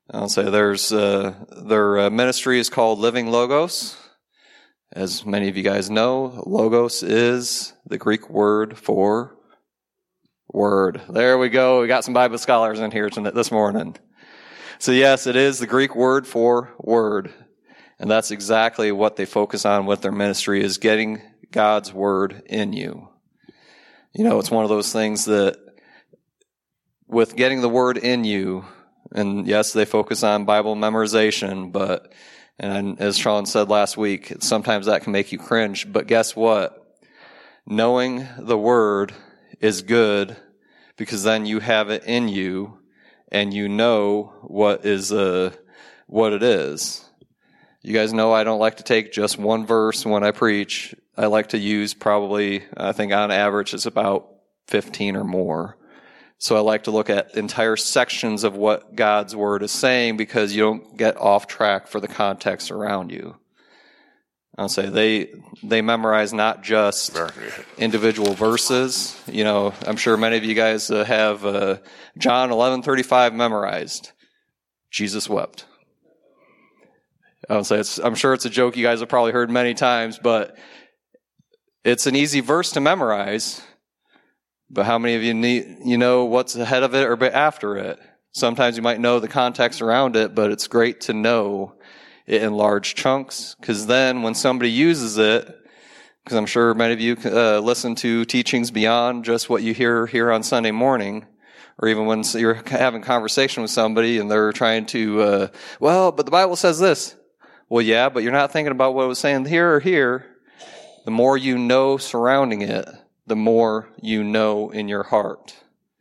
I'll say their ministry is called Living Logos. As many of you guys know, Logos is the Greek word for word. There we go. We got some Bible scholars in here this morning. So yes, it is the Greek word for word. And that's exactly what they focus on with their ministry, is getting God's word in you. It's one of those things that with getting the word in you, and yes, they focus on Bible memorization, and as Sean said last week, sometimes that can make you cringe. But guess what? Knowing the word is good, because then you have it in you and you know what it is. You guys know I don't like to take just one verse when I preach. I like to use probably, I think on average, it's about 15 or more. So I like to look at entire sections of what God's word is saying, because you don't get off track for the context around you. I'll say they memorize not just individual verses. I'm sure many of you guys have John 11:35 memorized. Jesus wept. I'm sure it's a joke you guys have probably heard many times, but it's an easy verse to memorize. But how many of you know what's ahead of it or after it? Sometimes you might know the context around it, but it's great to know it in large chunks, because then when somebody uses it, because I'm sure many of you listen to teachings beyond just what you hear here on Sunday morning, or even when you're having conversation with somebody and they're trying to, but the Bible says this. Well, yeah, but you're not thinking about what it was saying here or here. The more you know surrounding it, the more you know in your heart.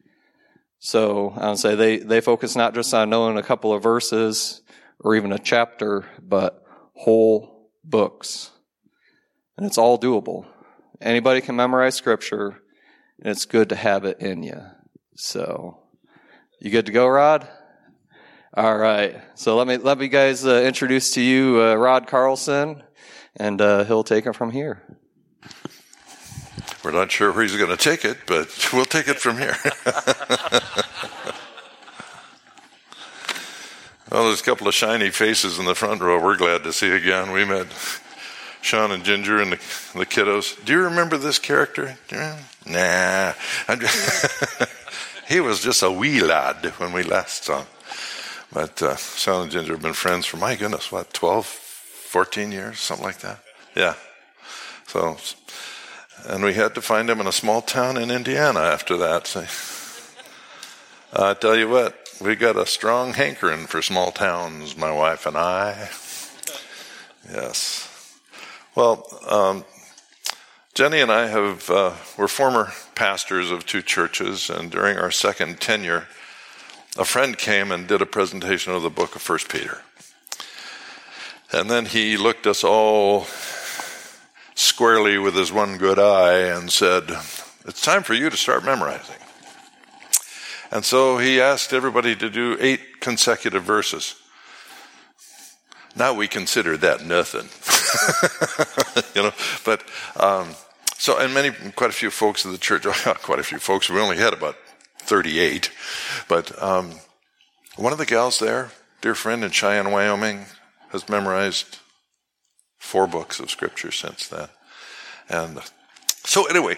So I would say they focus not just on knowing a couple of verses or even a chapter, but whole books. And it's all doable. Anybody can memorize scripture, and it's good to have it in you. So, you good to go, Rod? All right. So let me guys introduce to you Rod Carlson, and he'll take it from here. We're not sure where he's going to take it, but we'll take it from here. Well, there's a couple of shiny faces in the front row we're glad to see again. We met Sean and Ginger and the kiddos. Do you remember this character? Nah. He was just a wee lad when we last saw him. But Sean and Ginger have been friends for, my goodness, 12, 14 years, something like that? Yeah. So, and we had to find him in a small town in Indiana after that. So, I tell you what, we got a strong hankering for small towns, my wife and I. Yes. Well, Jenny and I were former pastors of two churches, and during our second tenure, a friend came and did a presentation of the book of 1 Peter. And then he looked us all squarely with his one good eye and said, "It's time for you to start memorizing." And so he asked everybody to do 8 consecutive verses. Now we consider that nothing. But so, and quite a few folks in the church, quite a few folks, we only had about 38, but one of the gals there, dear friend in Cheyenne, Wyoming, has memorized 4 books of scripture since then. And so anyway,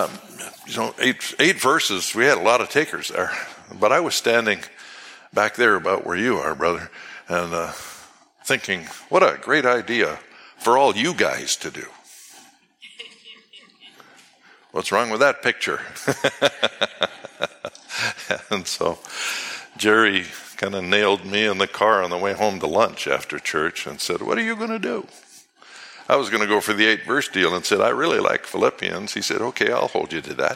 8 verses, we had a lot of takers there, but I was standing back there about where you are, brother, and thinking, what a great idea for all you guys to do. What's wrong with that picture? And so Jerry kind of nailed me in the car on the way home to lunch after church and said, "What are you going to do?" I was going to go for the 8-verse deal and said, "I really like Philippians." He said, "Okay, I'll hold you to that."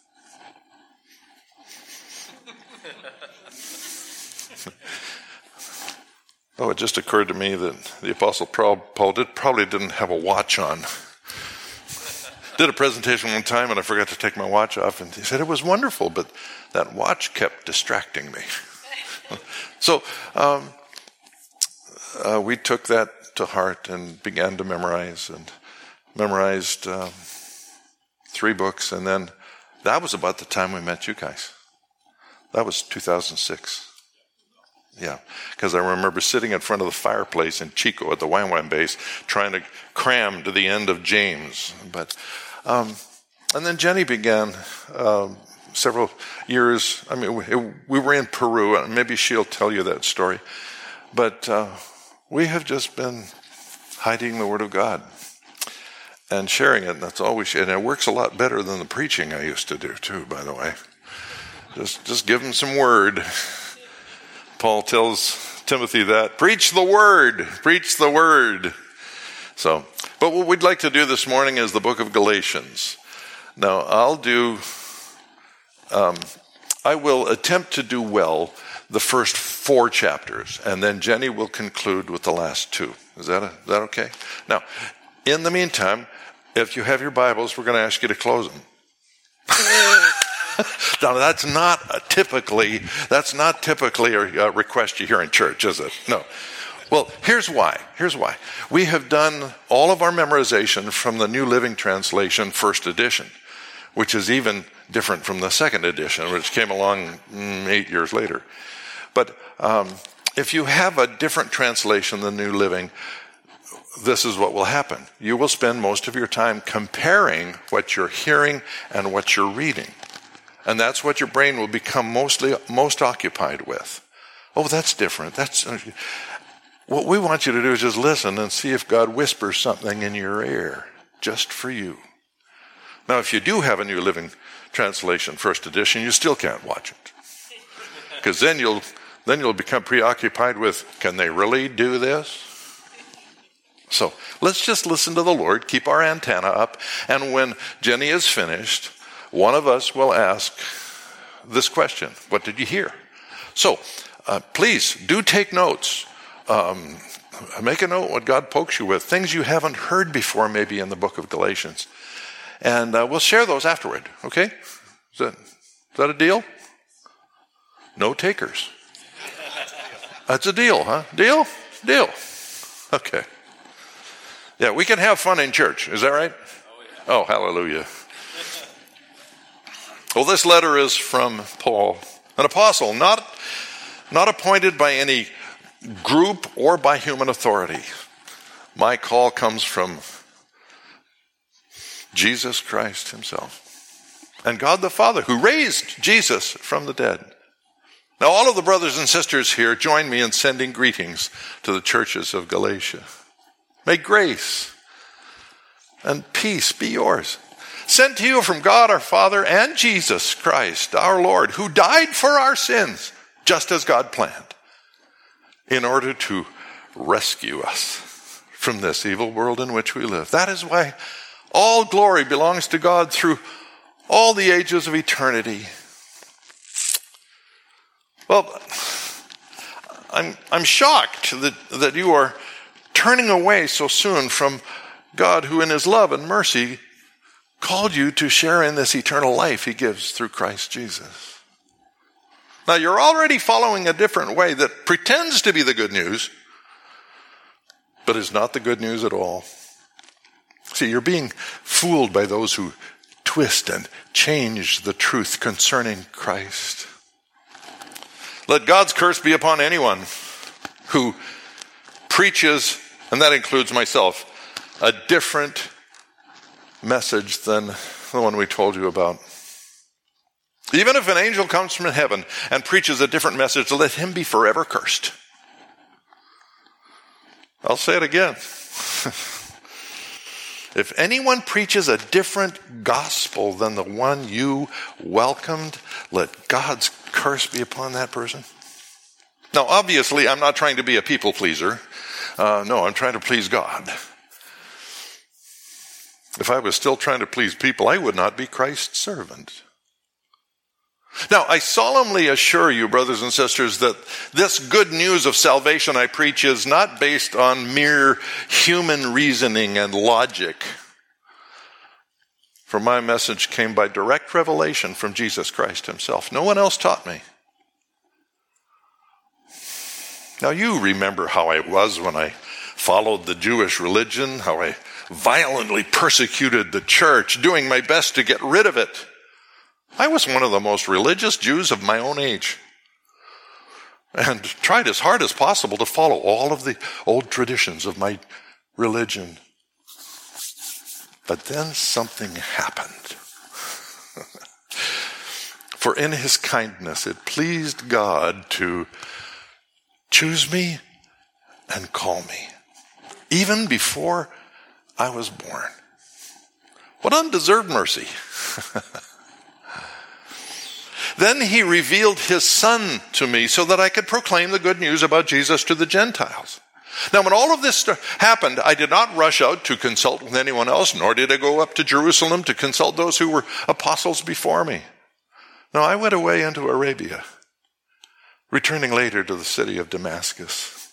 Oh, it just occurred to me that the Apostle Paul probably didn't have a watch on. Did a presentation one time and I forgot to take my watch off, and he said it was wonderful, but that watch kept distracting me. So we took that to heart and began to memorize, and memorized 3 books, and then that was about the time we met you guys. That was 2006. Yeah, because I remember sitting in front of the fireplace in Chico at the Wham Wham base trying to cram to the end of James. But and then Jenny began several years. I mean, we were in Peru, and maybe she'll tell you that story. But we have just been hiding the Word of God and sharing it. And that's all we share. And it works a lot better than the preaching I used to do, too, by the way. Just give them some Word. Paul tells Timothy that. Preach the Word. Preach the Word. So, but what we'd like to do this morning is the book of Galatians. Now, I will attempt to do well the first 4 chapters, and then Jenny will conclude with the last 2. Is that okay? Now, in the meantime, if you have your Bibles, we're going to ask you to close them. Now, that's not typically a request you hear in church, is it? No. Well, here's why. We have done all of our memorization from the New Living Translation, first edition, which is even different from the second edition, which came along 8 years later. But if you have a different translation than New Living, this is what will happen. You will spend most of your time comparing what you're hearing and what you're reading. And that's what your brain will become most occupied with. Oh, that's different. What we want you to do is just listen and see if God whispers something in your ear, just for you. Now, if you do have a New Living Translation, first edition, you still can't watch it. Because then you'll become preoccupied with, can they really do this? So let's just listen to the Lord, keep our antenna up, and when Jenny is finished, one of us will ask this question: what did you hear? So please do take notes. Make a note what God pokes you with, things you haven't heard before maybe in the book of Galatians. And we'll share those afterward, okay? Is that a deal? No takers. That's a deal, huh? Deal? Okay. Yeah, we can have fun in church. Is that right? Oh, hallelujah. Well, this letter is from Paul, an apostle, not appointed by any group or by human authority. My call comes from Jesus Christ himself and God the Father, who raised Jesus from the dead. Now, all of the brothers and sisters here join me in sending greetings to the churches of Galatia. May grace and peace be yours. Sent to you from God our Father and Jesus Christ our Lord, who died for our sins, just as God planned, in order to rescue us from this evil world in which we live. That is why all glory belongs to God through all the ages of eternity. Well, I'm shocked that you are turning away so soon from God, who in his love and mercy called you to share in this eternal life he gives through Christ Jesus. Now, you're already following a different way that pretends to be the good news, but is not the good news at all. See, you're being fooled by those who twist and change the truth concerning Christ. Let God's curse be upon anyone who preaches, and that includes myself, a different message than the one we told you about. Even if an angel comes from heaven and preaches a different message, let him be forever cursed. I'll say it again. If anyone preaches a different gospel than the one you welcomed, let God's curse be upon that person. Now, obviously, I'm not trying to be a people pleaser. No, I'm trying to please God. If I was still trying to please people, I would not be Christ's servant. Now, I solemnly assure you, brothers and sisters, that this good news of salvation I preach is not based on mere human reasoning and logic. For my message came by direct revelation from Jesus Christ himself. No one else taught me. Now, you remember how I was when I followed the Jewish religion, how I violently persecuted the church, doing my best to get rid of it. I was one of the most religious Jews of my own age. and tried as hard as possible to follow all of the old traditions of my religion. But then something happened. For in his kindness, it pleased God to choose me and call me, even before I was born. What undeserved mercy. Then he revealed his Son to me so that I could proclaim the good news about Jesus to the Gentiles. Now, when all of this happened, I did not rush out to consult with anyone else, nor did I go up to Jerusalem to consult those who were apostles before me. No, I went away into Arabia, returning later to the city of Damascus.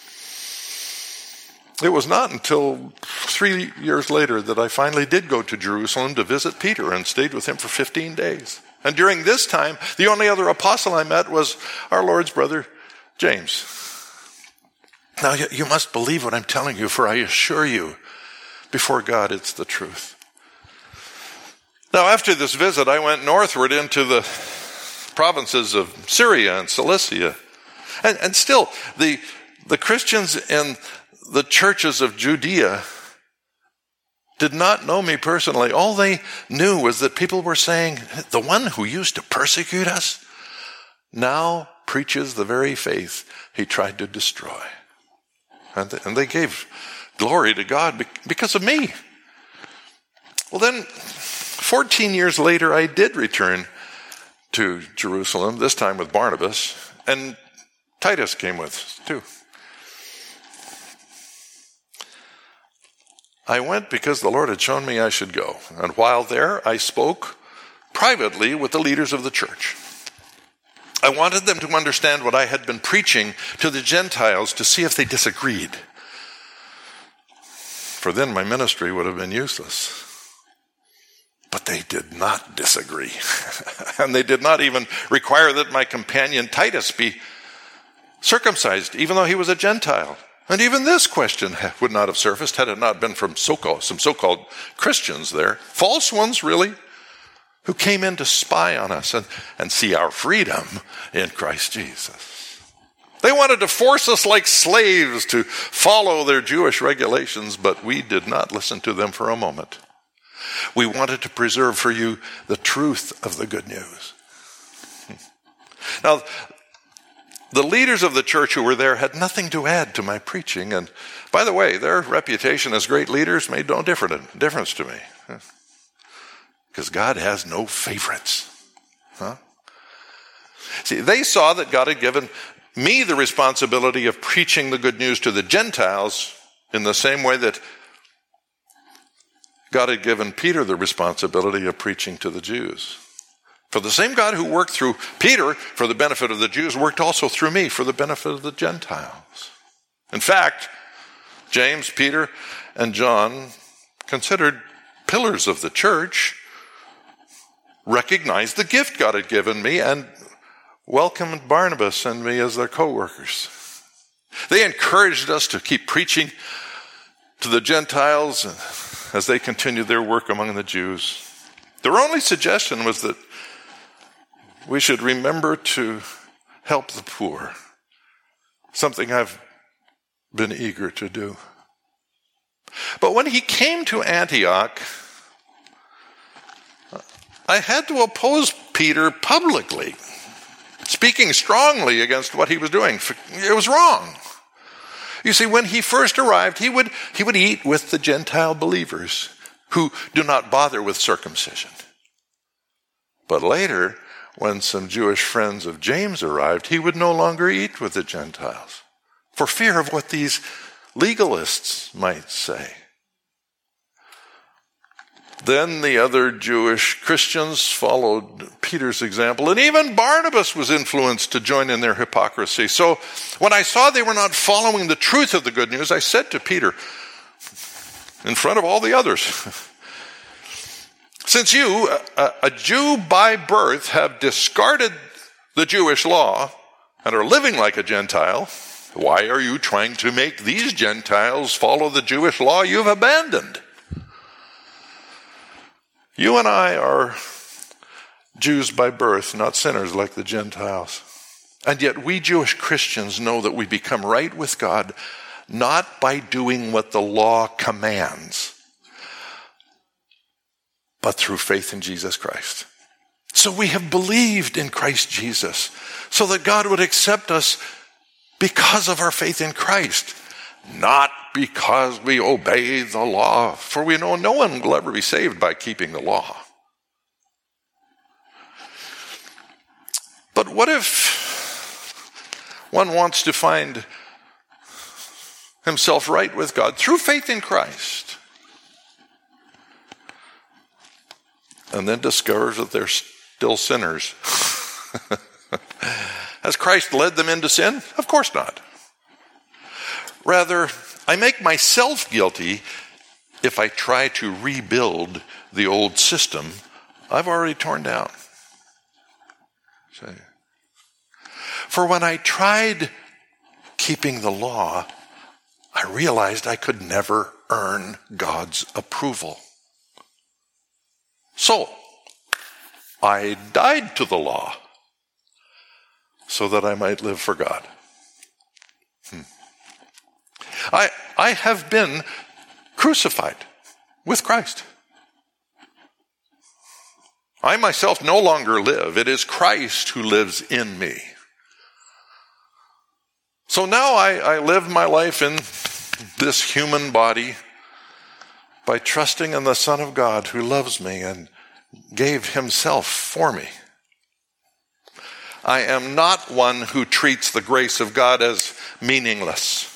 It was not until 3 years later that I finally did go to Jerusalem to visit Peter and stayed with him for 15 days. And during this time, the only other apostle I met was our Lord's brother, James. Now, you must believe what I'm telling you, for I assure you, before God, it's the truth. Now, after this visit, I went northward into the provinces of Syria and Cilicia. And still, the Christians in the churches of Judea did not know me personally. All they knew was that people were saying, the one who used to persecute us now preaches the very faith he tried to destroy. And they gave glory to God because of me. Well, then, 14 years later, I did return to Jerusalem, this time with Barnabas, and Titus came with us too. I went because the Lord had shown me I should go. And while there, I spoke privately with the leaders of the church. I wanted them to understand what I had been preaching to the Gentiles to see if they disagreed. For then my ministry would have been useless. But they did not disagree. And they did not even require that my companion Titus be circumcised, even though he was a Gentile. And even this question would not have surfaced had it not been from some so-called Christians there. False ones, really, who came in to spy on us and see our freedom in Christ Jesus. They wanted to force us like slaves to follow their Jewish regulations, but we did not listen to them for a moment. We wanted to preserve for you the truth of the good news. Now, the leaders of the church who were there had nothing to add to my preaching. And by the way, their reputation as great leaders made no difference to me. Because God has no favorites. See, they saw that God had given me the responsibility of preaching the good news to the Gentiles in the same way that God had given Peter the responsibility of preaching to the Jews. For the same God who worked through Peter for the benefit of the Jews worked also through me for the benefit of the Gentiles. In fact, James, Peter, and John, considered pillars of the church, recognized the gift God had given me and welcomed Barnabas and me as their co-workers. They encouraged us to keep preaching to the Gentiles as they continued their work among the Jews. Their only suggestion was that we should remember to help the poor, something I've been eager to do. But when he came to Antioch, I had to oppose Peter publicly, speaking strongly against what he was doing. It was wrong. You see, when he first arrived, he would eat with the Gentile believers who do not bother with circumcision. But later, when some Jewish friends of James arrived, he would no longer eat with the Gentiles for fear of what these legalists might say. Then the other Jewish Christians followed Peter's example, and even Barnabas was influenced to join in their hypocrisy. So when I saw they were not following the truth of the good news, I said to Peter, in front of all the others, since you, a Jew by birth, have discarded the Jewish law and are living like a Gentile, why are you trying to make these Gentiles follow the Jewish law you've abandoned? You and I are Jews by birth, not sinners like the Gentiles. And yet we Jewish Christians know that we become right with God not by doing what the law commands, but through faith in Jesus Christ. So we have believed in Christ Jesus so that God would accept us because of our faith in Christ, not because we obey the law. For we know no one will ever be saved by keeping the law. But what if one wants to find himself right with God through faith in Christ, and then discovers that they're still sinners? Has Christ led them into sin? Of course not. Rather, I make myself guilty if I try to rebuild the old system I've already torn down. For when I tried keeping the law, I realized I could never earn God's approval. So, I died to the law so that I might live for God. I have been crucified with Christ. I myself no longer live. It is Christ who lives in me. So now I live my life in this human body by trusting in the Son of God who loves me and gave himself for me. I am not one who treats the grace of God as meaningless.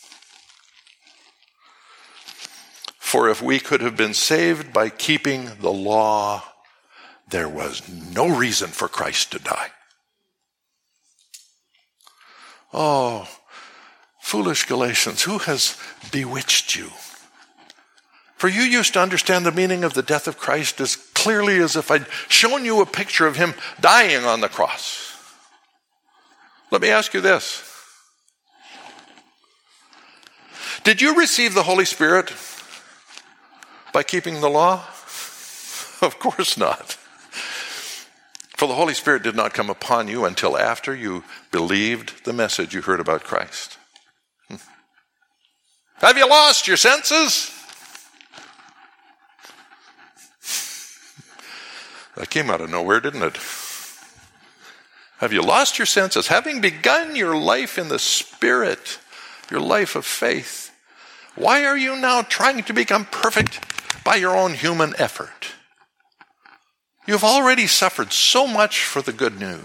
For if we could have been saved by keeping the law, there was no reason for Christ to die. Oh, foolish Galatians, who has bewitched you? For you used to understand the meaning of the death of Christ as clearly as if I'd shown you a picture of him dying on the cross. Let me ask you this. Did you receive the Holy Spirit by keeping the law? Of course not. For the Holy Spirit did not come upon you until after you believed the message you heard about Christ. Have you lost your senses? That came out of nowhere, didn't it? Have you lost your senses? Having begun your life in the Spirit, your life of faith, why are you now trying to become perfect by your own human effort? You've already suffered so much for the good news.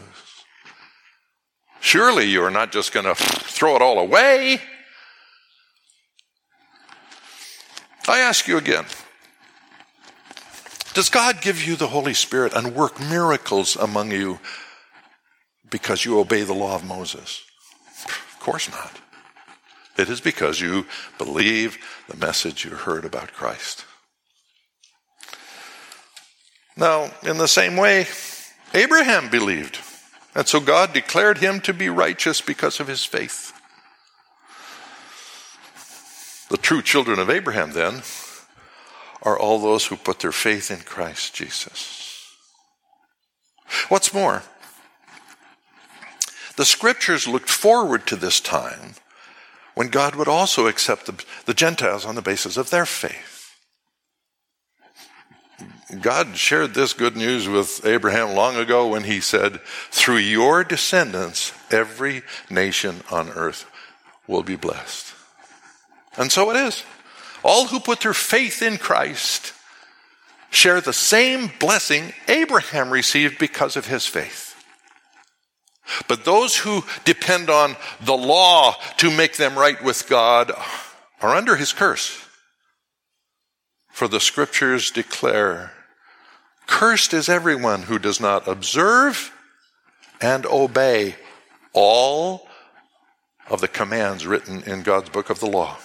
Surely you are not just going to throw it all away. I ask you again, does God give you the Holy Spirit and work miracles among you because you obey the law of Moses? Of course not. It is because you believe the message you heard about Christ. Now, in the same way, Abraham believed, and so God declared him to be righteous because of his faith. The true children of Abraham, then, are all those who put their faith in Christ Jesus. What's more, the Scriptures looked forward to this time when God would also accept the Gentiles on the basis of their faith. God shared this good news with Abraham long ago when he said, through your descendants, every nation on earth will be blessed. And so it is. All who put their faith in Christ share the same blessing Abraham received because of his faith. But those who depend on the law to make them right with God are under his curse. For the Scriptures declare, cursed is everyone who does not observe and obey all of the commands written in God's book of the law.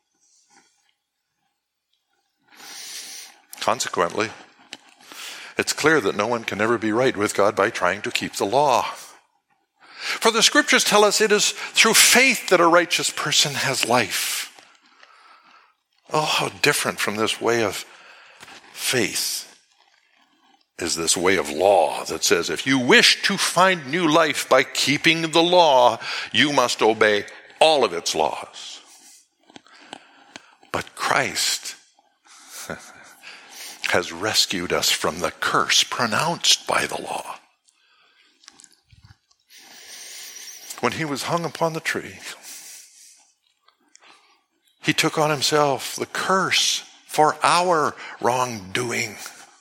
Consequently, it's clear that no one can ever be right with God by trying to keep the law. For the Scriptures tell us it is through faith that a righteous person has life. Oh, how different from this way of faith is this way of law that says if you wish to find new life by keeping the law, you must obey all of its laws. But Christ has rescued us from the curse pronounced by the law. When he was hung upon the tree, he took on himself the curse for our wrongdoing.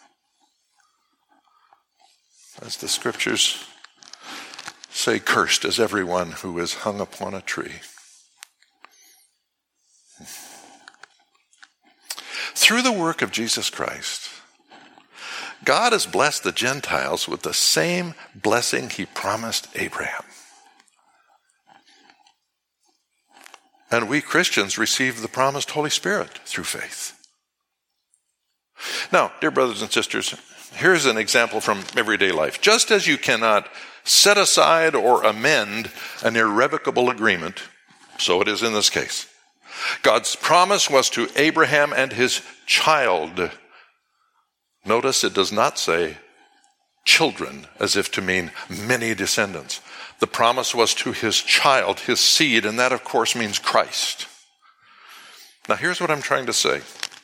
As the scriptures say, cursed is everyone who is hung upon a tree. Through the work of Jesus Christ, God has blessed the Gentiles with the same blessing he promised Abraham. And we Christians receive the promised Holy Spirit through faith. Now, dear brothers and sisters, here's an example from everyday life. Just as you cannot set aside or amend an irrevocable agreement, so it is in this case. God's promise was to Abraham and his child. Notice it does not say children, as if to mean many descendants. The promise was to his child, his seed, and that, of course, means Christ. Now, here's what I'm trying to say.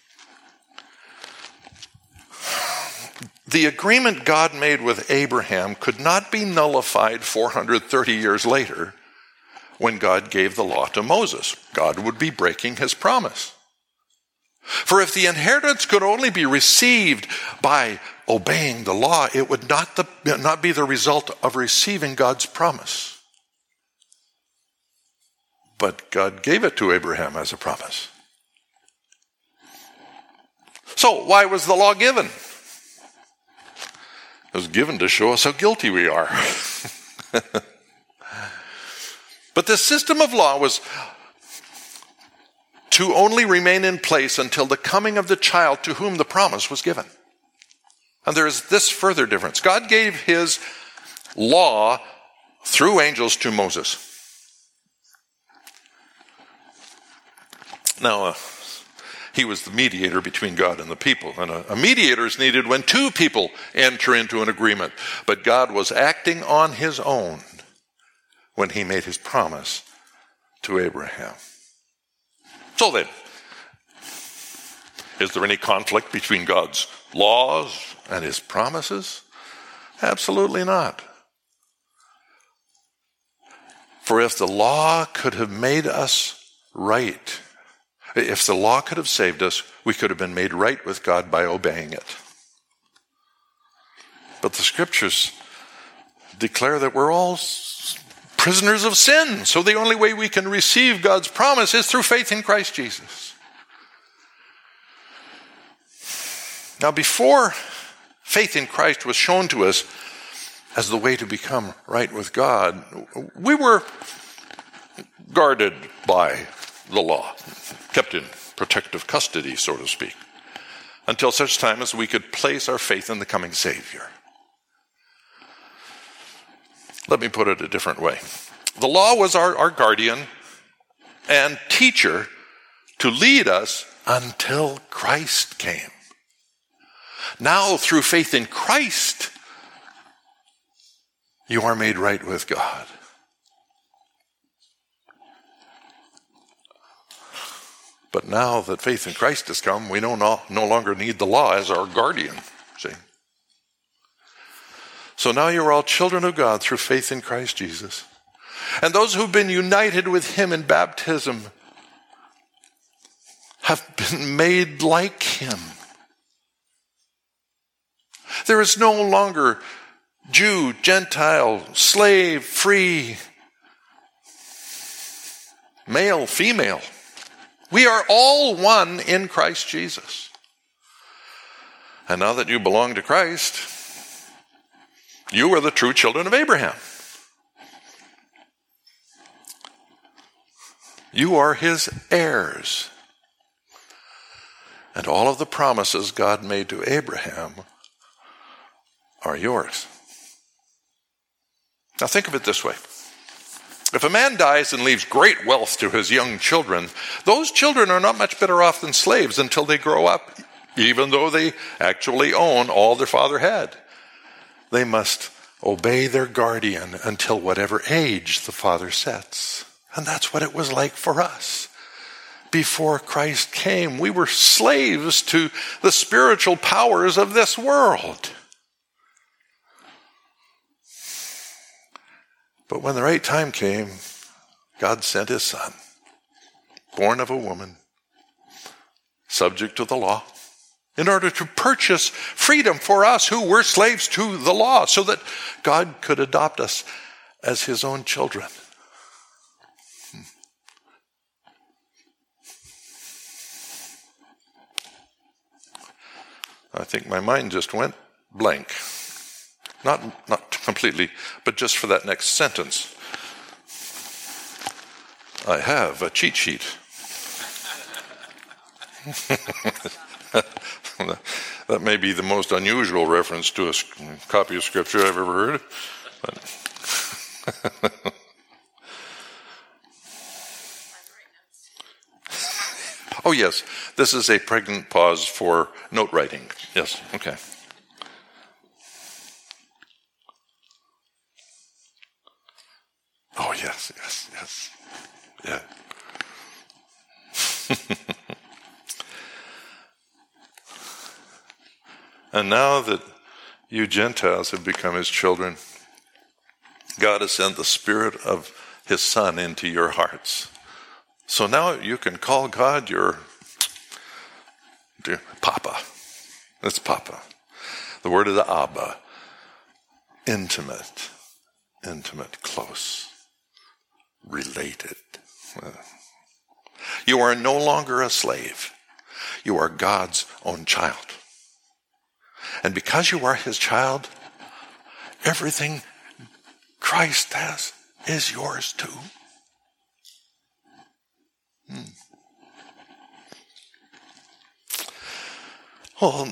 The agreement God made with Abraham could not be nullified 430 years later when God gave the law to Moses. God would be breaking his promise. For if the inheritance could only be received by obeying the law, it would not be the result of receiving God's promise. But God gave it to Abraham as a promise. So why was the law given? It was given to show us how guilty we are. But this system of law was to only remain in place until the coming of the child to whom the promise was given. And there is this further difference. God gave his law through angels to Moses. Now, he was the mediator between God and the people. And a mediator is needed when two people enter into an agreement. But God was acting on his own when he made his promise to Abraham. So then, is there any conflict between God's laws and his promises? Absolutely not. For if the law could have made us right, if the law could have saved us, we could have been made right with God by obeying it. But the scriptures declare that we're all prisoners of sin. So the only way we can receive God's promise is through faith in Christ Jesus. Now, before faith in Christ was shown to us as the way to become right with God, we were guarded by the law, kept in protective custody, so to speak, until such time as we could place our faith in the coming Savior. Let me put it a different way. The law was our guardian and teacher to lead us until Christ came. Now, through faith in Christ, you are made right with God. But now that faith in Christ has come, we no longer need the law as our guardian. See? So now you're all children of God through faith in Christ Jesus. And those who've been united with him in baptism have been made like him. There is no longer Jew, Gentile, slave, free, male, female. We are all one in Christ Jesus. And now that you belong to Christ, you are the true children of Abraham. You are his heirs. And all of the promises God made to Abraham are yours. Now think of it this way. If a man dies and leaves great wealth to his young children, those children are not much better off than slaves until they grow up, even though they actually own all their father had. they must obey their guardian until whatever age the father sets. And that's what it was like for us. Before Christ came, we were slaves to the spiritual powers of this world. But when the right time came, God sent his Son, born of a woman, subject to the law, in order to purchase freedom for us who were slaves to the law, so that God could adopt us as his own children. I think my mind just went blank. Not completely, but just for that next sentence. I have a cheat sheet. That may be the most unusual reference to a copy of Scripture I've ever heard. But oh, yes. This is a pregnant pause for note writing. Yes, okay. Oh, yes. Yeah. And now that you Gentiles have become his children, God has sent the Spirit of his Son into your hearts. So now you can call God your dear Papa. That's Papa. The word is Abba. Intimate, close, related. You are no longer a slave. You are God's own child. And because you are his child, everything Christ has is yours too. Well,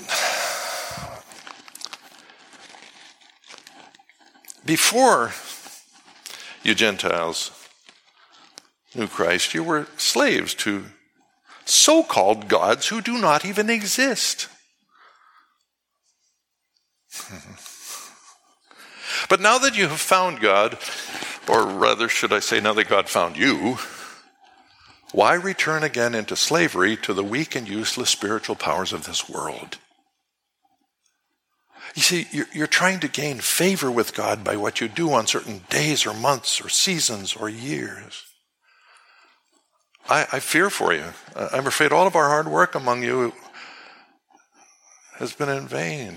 before you Gentiles knew Christ, you were slaves to so-called gods who do not even exist. But now that you have found God, or rather should I say now that God found you, why return again into slavery to the weak and useless spiritual powers of this world? You see, you're trying to gain favor with God by what you do on certain days or months or seasons or years. I fear for you. I'm afraid all of our hard work among you has been in vain.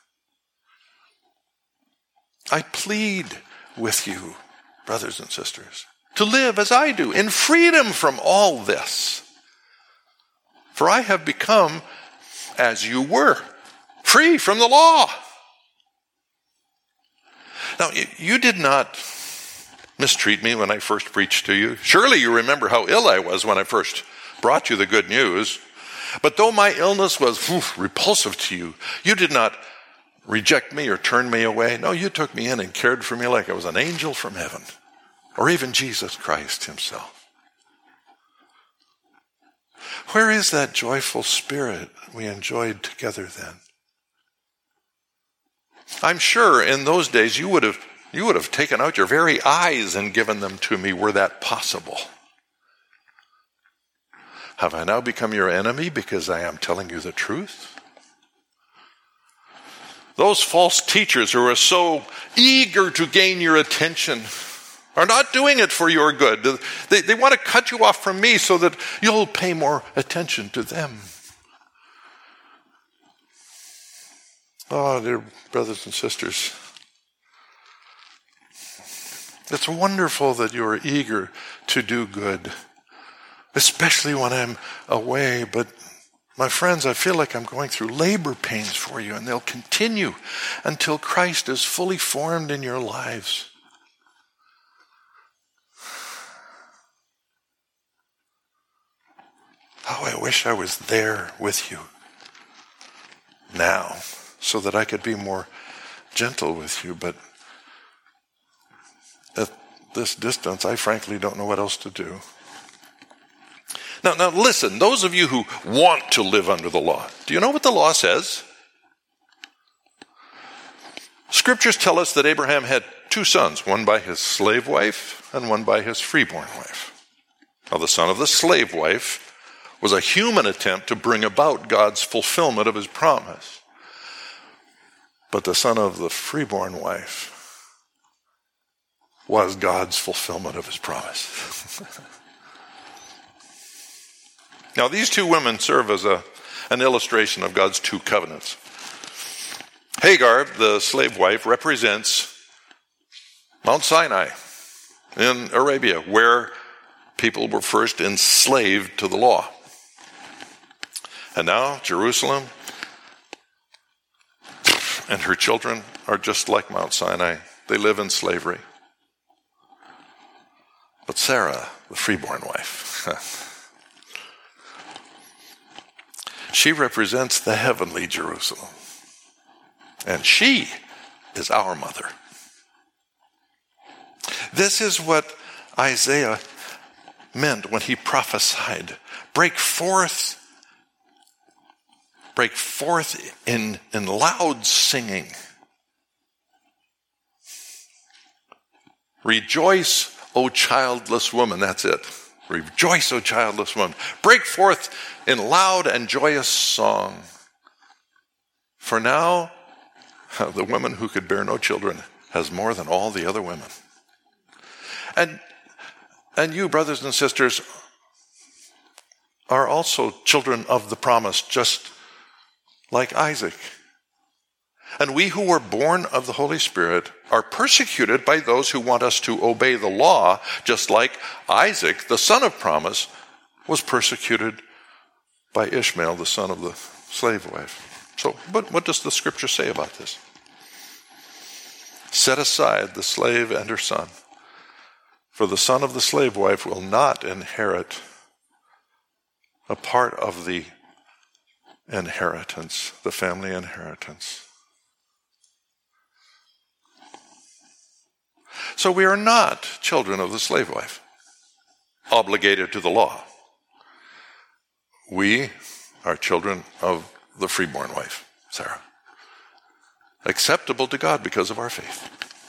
I plead with you, brothers and sisters, to live as I do, in freedom from all this. For I have become as you were, free from the law. Now, you did not mistreat me when I first preached to you. Surely you remember how ill I was when I first brought you the good news. But though my illness was repulsive to you, you did not reject me or turn me away. No, you took me in and cared for me like I was an angel from heaven, or even Jesus Christ himself. Where is that joyful spirit we enjoyed together then? I'm sure in those days you would have taken out your very eyes and given them to me were that possible. Have I now become your enemy because I am telling you the truth? Those false teachers who are so eager to gain your attention are not doing it for your good. They want to cut you off from me so that you'll pay more attention to them. Oh, dear brothers and sisters, it's wonderful that you are eager to do good, especially when I'm away. But my friends, I feel like I'm going through labor pains for you, and they'll continue until Christ is fully formed in your lives. Oh, I wish I was there with you now, so that I could be more gentle with you. But at this distance, I frankly don't know what else to do. Now listen, those of you who want to live under the law, do you know what the law says? Scriptures tell us that Abraham had two sons, one by his slave wife and one by his freeborn wife. Now, the son of the slave wife was a human attempt to bring about God's fulfillment of his promise. But the son of the freeborn wife was God's fulfillment of his promise. Now, these two women serve as an illustration of God's two covenants. Hagar, the slave wife, represents Mount Sinai in Arabia, where people were first enslaved to the law. And now Jerusalem and her children are just like Mount Sinai. They live in slavery. But Sarah, the freeborn wife, she represents the heavenly Jerusalem. And she is our mother. This is what Isaiah meant when he prophesied, break forth in loud singing. Rejoice, O childless woman. That's it. Rejoice, O childless woman. Break forth in loud and joyous song. For now, the woman who could bear no children has more than all the other women. And you, brothers and sisters, are also children of the promise, just like Isaac. And we who were born of the Holy Spirit are persecuted by those who want us to obey the law, just like Isaac, the son of promise, was persecuted by Ishmael, the son of the slave wife. So, what does the scripture say about this? Set aside the slave and her son, for the son of the slave wife will not inherit a part of the inheritance, the family inheritance. So we are not children of the slave wife, obligated to the law. We are children of the freeborn wife, Sarah, acceptable to God because of our faith.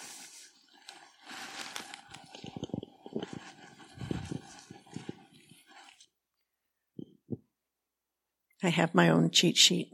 I have my own cheat sheet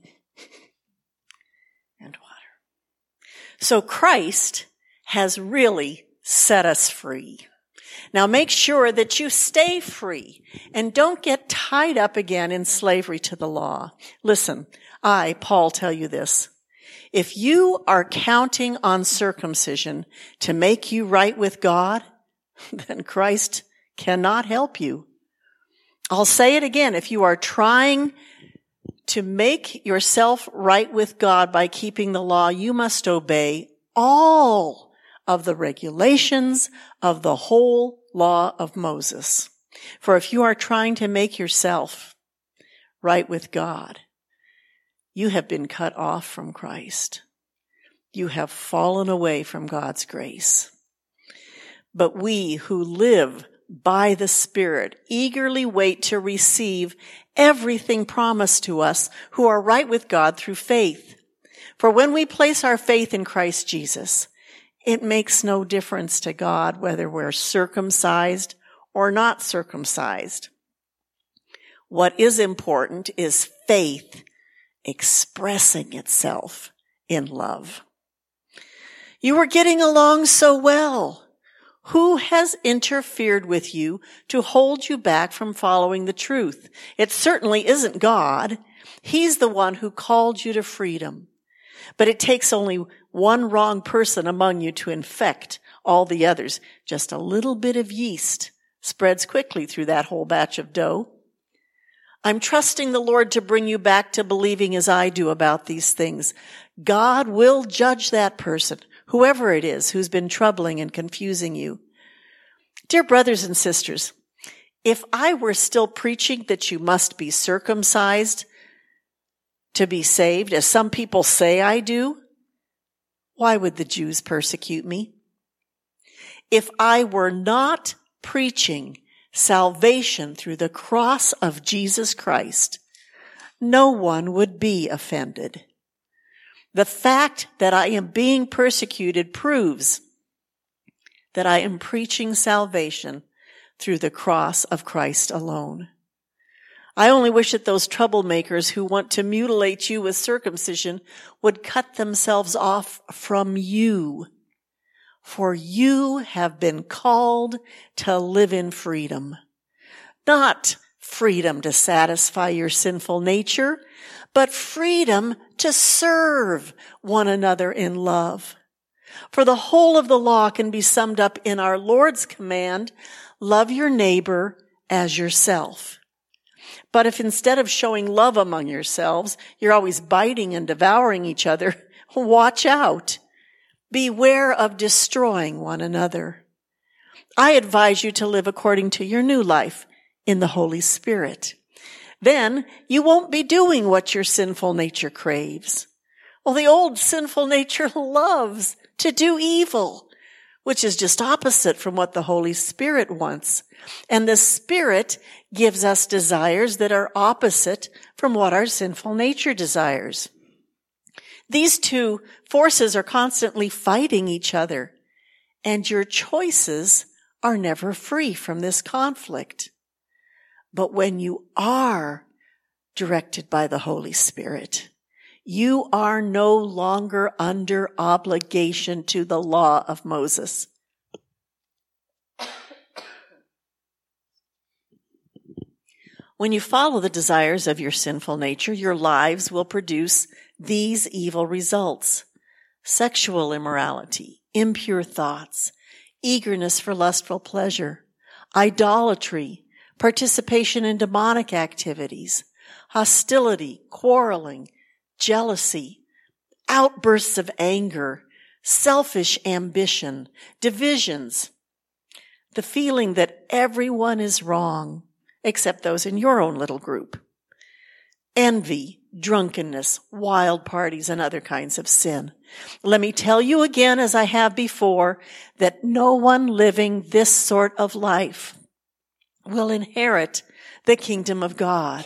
and water. So Christ has really set us free. Now make sure that you stay free and don't get tied up again in slavery to the law. Listen, I, Paul, tell you this. If you are counting on circumcision to make you right with God, then Christ cannot help you. I'll say it again. If you are trying to make yourself right with God by keeping the law, you must obey all of the regulations of the whole law of Moses. For if you are trying to make yourself right with God, you have been cut off from Christ. You have fallen away from God's grace. But we who live by the Spirit eagerly wait to receive everything promised to us who are right with God through faith. For when we place our faith in Christ Jesus, it makes no difference to God whether we're circumcised or not circumcised. What is important is faith expressing itself in love. You were getting along so well. Who has interfered with you to hold you back from following the truth? It certainly isn't God. He's the one who called you to freedom. But it takes only one wrong person among you to infect all the others. Just a little bit of yeast spreads quickly through that whole batch of dough. I'm trusting the Lord to bring you back to believing as I do about these things. God will judge that person, whoever it is who's been troubling and confusing you. Dear brothers and sisters, if I were still preaching that you must be circumcised to be saved, as some people say I do, why would the Jews persecute me? If I were not preaching salvation through the cross of Jesus Christ, no one would be offended. The fact that I am being persecuted proves that I am preaching salvation through the cross of Christ alone. I only wish that those troublemakers who want to mutilate you with circumcision would cut themselves off from you, for you have been called to live in freedom. Not freedom to satisfy your sinful nature, but freedom to serve one another in love. For the whole of the law can be summed up in our Lord's command, love your neighbor as yourself. But if instead of showing love among yourselves, you're always biting and devouring each other, watch out. Beware of destroying one another. I advise you to live according to your new life in the Holy Spirit. Then you won't be doing what your sinful nature craves. Well, the old sinful nature loves to do evil, which is just opposite from what the Holy Spirit wants. And the Spirit gives us desires that are opposite from what our sinful nature desires. These two forces are constantly fighting each other, and your choices are never free from this conflict. But when you are directed by the Holy Spirit, you are no longer under obligation to the law of Moses. When you follow the desires of your sinful nature, your lives will produce these evil results: sexual immorality, impure thoughts, eagerness for lustful pleasure, idolatry, participation in demonic activities, hostility, quarreling, jealousy, outbursts of anger, selfish ambition, divisions, the feeling that everyone is wrong, except those in your own little group, envy, drunkenness, wild parties, and other kinds of sin. Let me tell you again, as I have before, that no one living this sort of life will inherit the kingdom of God.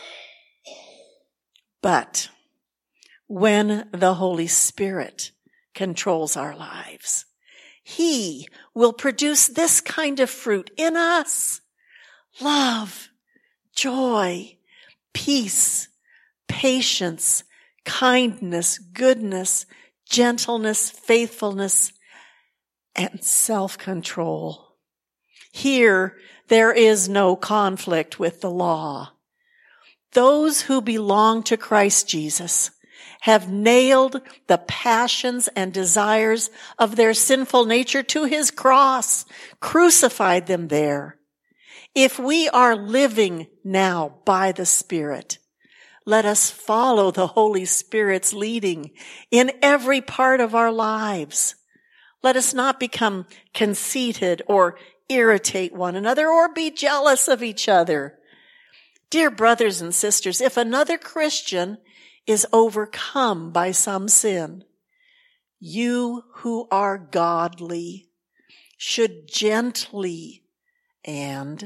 But when the Holy Spirit controls our lives, He will produce this kind of fruit in us: love, joy, peace, patience, kindness, goodness, gentleness, faithfulness, and self-control. Here, there is no conflict with the law. Those who belong to Christ Jesus have nailed the passions and desires of their sinful nature to His cross, crucified them there. If we are living now by the Spirit, let us follow the Holy Spirit's leading in every part of our lives. Let us not become conceited or irritate one another or be jealous of each other. Dear brothers and sisters, if another Christian is overcome by some sin, you who are godly should gently and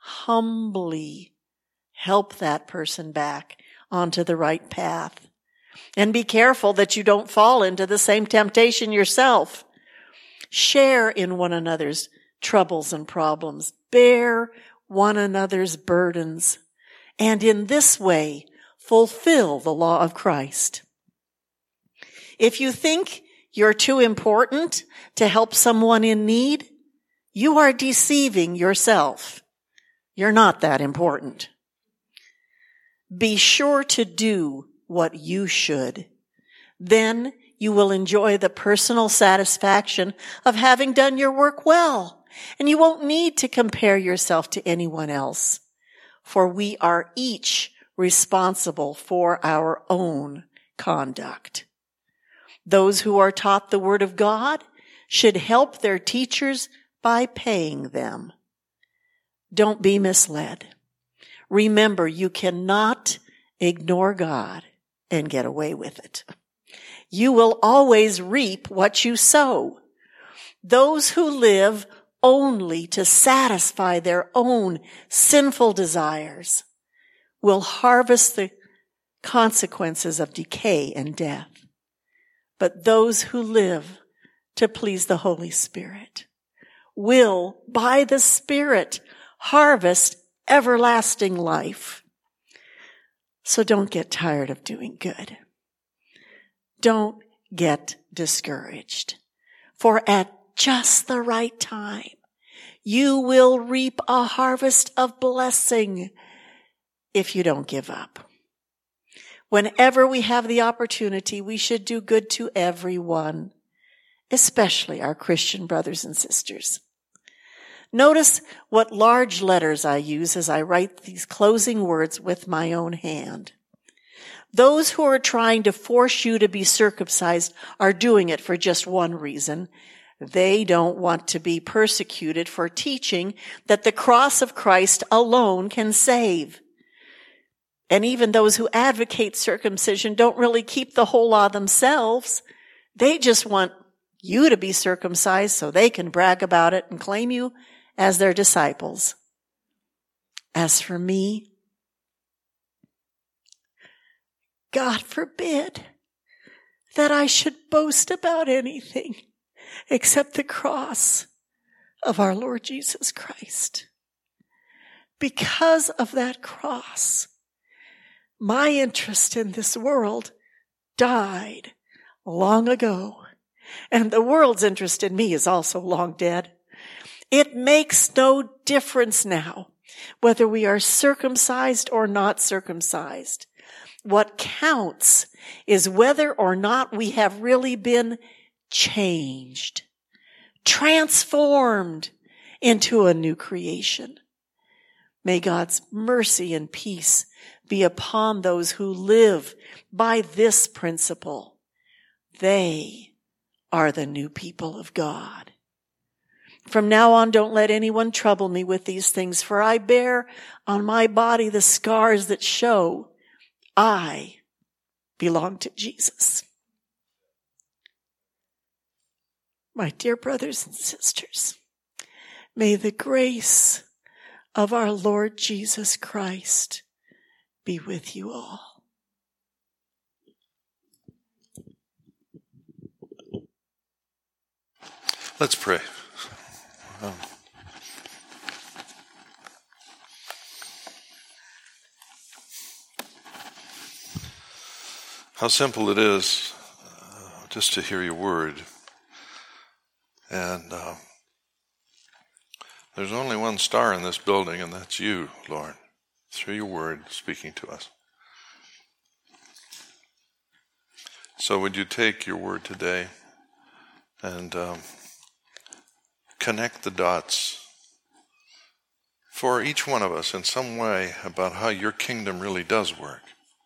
humbly help that person back onto the right path. And be careful that you don't fall into the same temptation yourself. Share in one another's troubles and problems. Bear one another's burdens. And in this way, fulfill the law of Christ. If you think you're too important to help someone in need, you are deceiving yourself. You're not that important. Be sure to do what you should. Then you will enjoy the personal satisfaction of having done your work well, and you won't need to compare yourself to anyone else, for we are each responsible for our own conduct. Those who are taught the Word of God should help their teachers by paying them. Don't be misled. Remember, you cannot ignore God and get away with it. You will always reap what you sow. Those who live only to satisfy their own sinful desires will harvest the consequences of decay and death. but those who live to please the Holy Spirit will, by the Spirit, harvest everlasting life. So don't get tired of doing good. Don't get discouraged. For at just the right time, you will reap a harvest of blessing if you don't give up. Whenever we have the opportunity, we should do good to everyone, especially our Christian brothers and sisters. Notice what large letters I use as I write these closing words with my own hand. Those who are trying to force you to be circumcised are doing it for just one reason. They don't want to be persecuted for teaching that the cross of Christ alone can save. And even those who advocate circumcision don't really keep the whole law themselves. They just want you to be circumcised so they can brag about it and claim you as their disciples. As for me, God forbid that I should boast about anything except the cross of our Lord Jesus Christ. Because of that cross, my interest in this world died long ago, and the world's interest in me is also long dead. It makes no difference now whether we are circumcised or not circumcised. What counts is whether or not we have really been changed, transformed into a new creation. May God's mercy and peace be upon those who live by this principle. They are the new people of God. From now on, don't let anyone trouble me with these things, for I bear on my body the scars that show I belong to Jesus. My dear brothers and sisters, may the grace of our Lord Jesus Christ be with you all. Let's pray. How simple it is just to hear your word. And there's only one star in this building, and that's you, Lord, through your word speaking to us. So would you take your word today and connect the dots for each one of us in some way about how your kingdom really does work.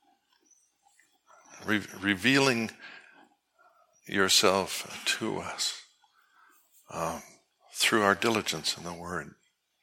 Revealing yourself to us through our diligence in the Word.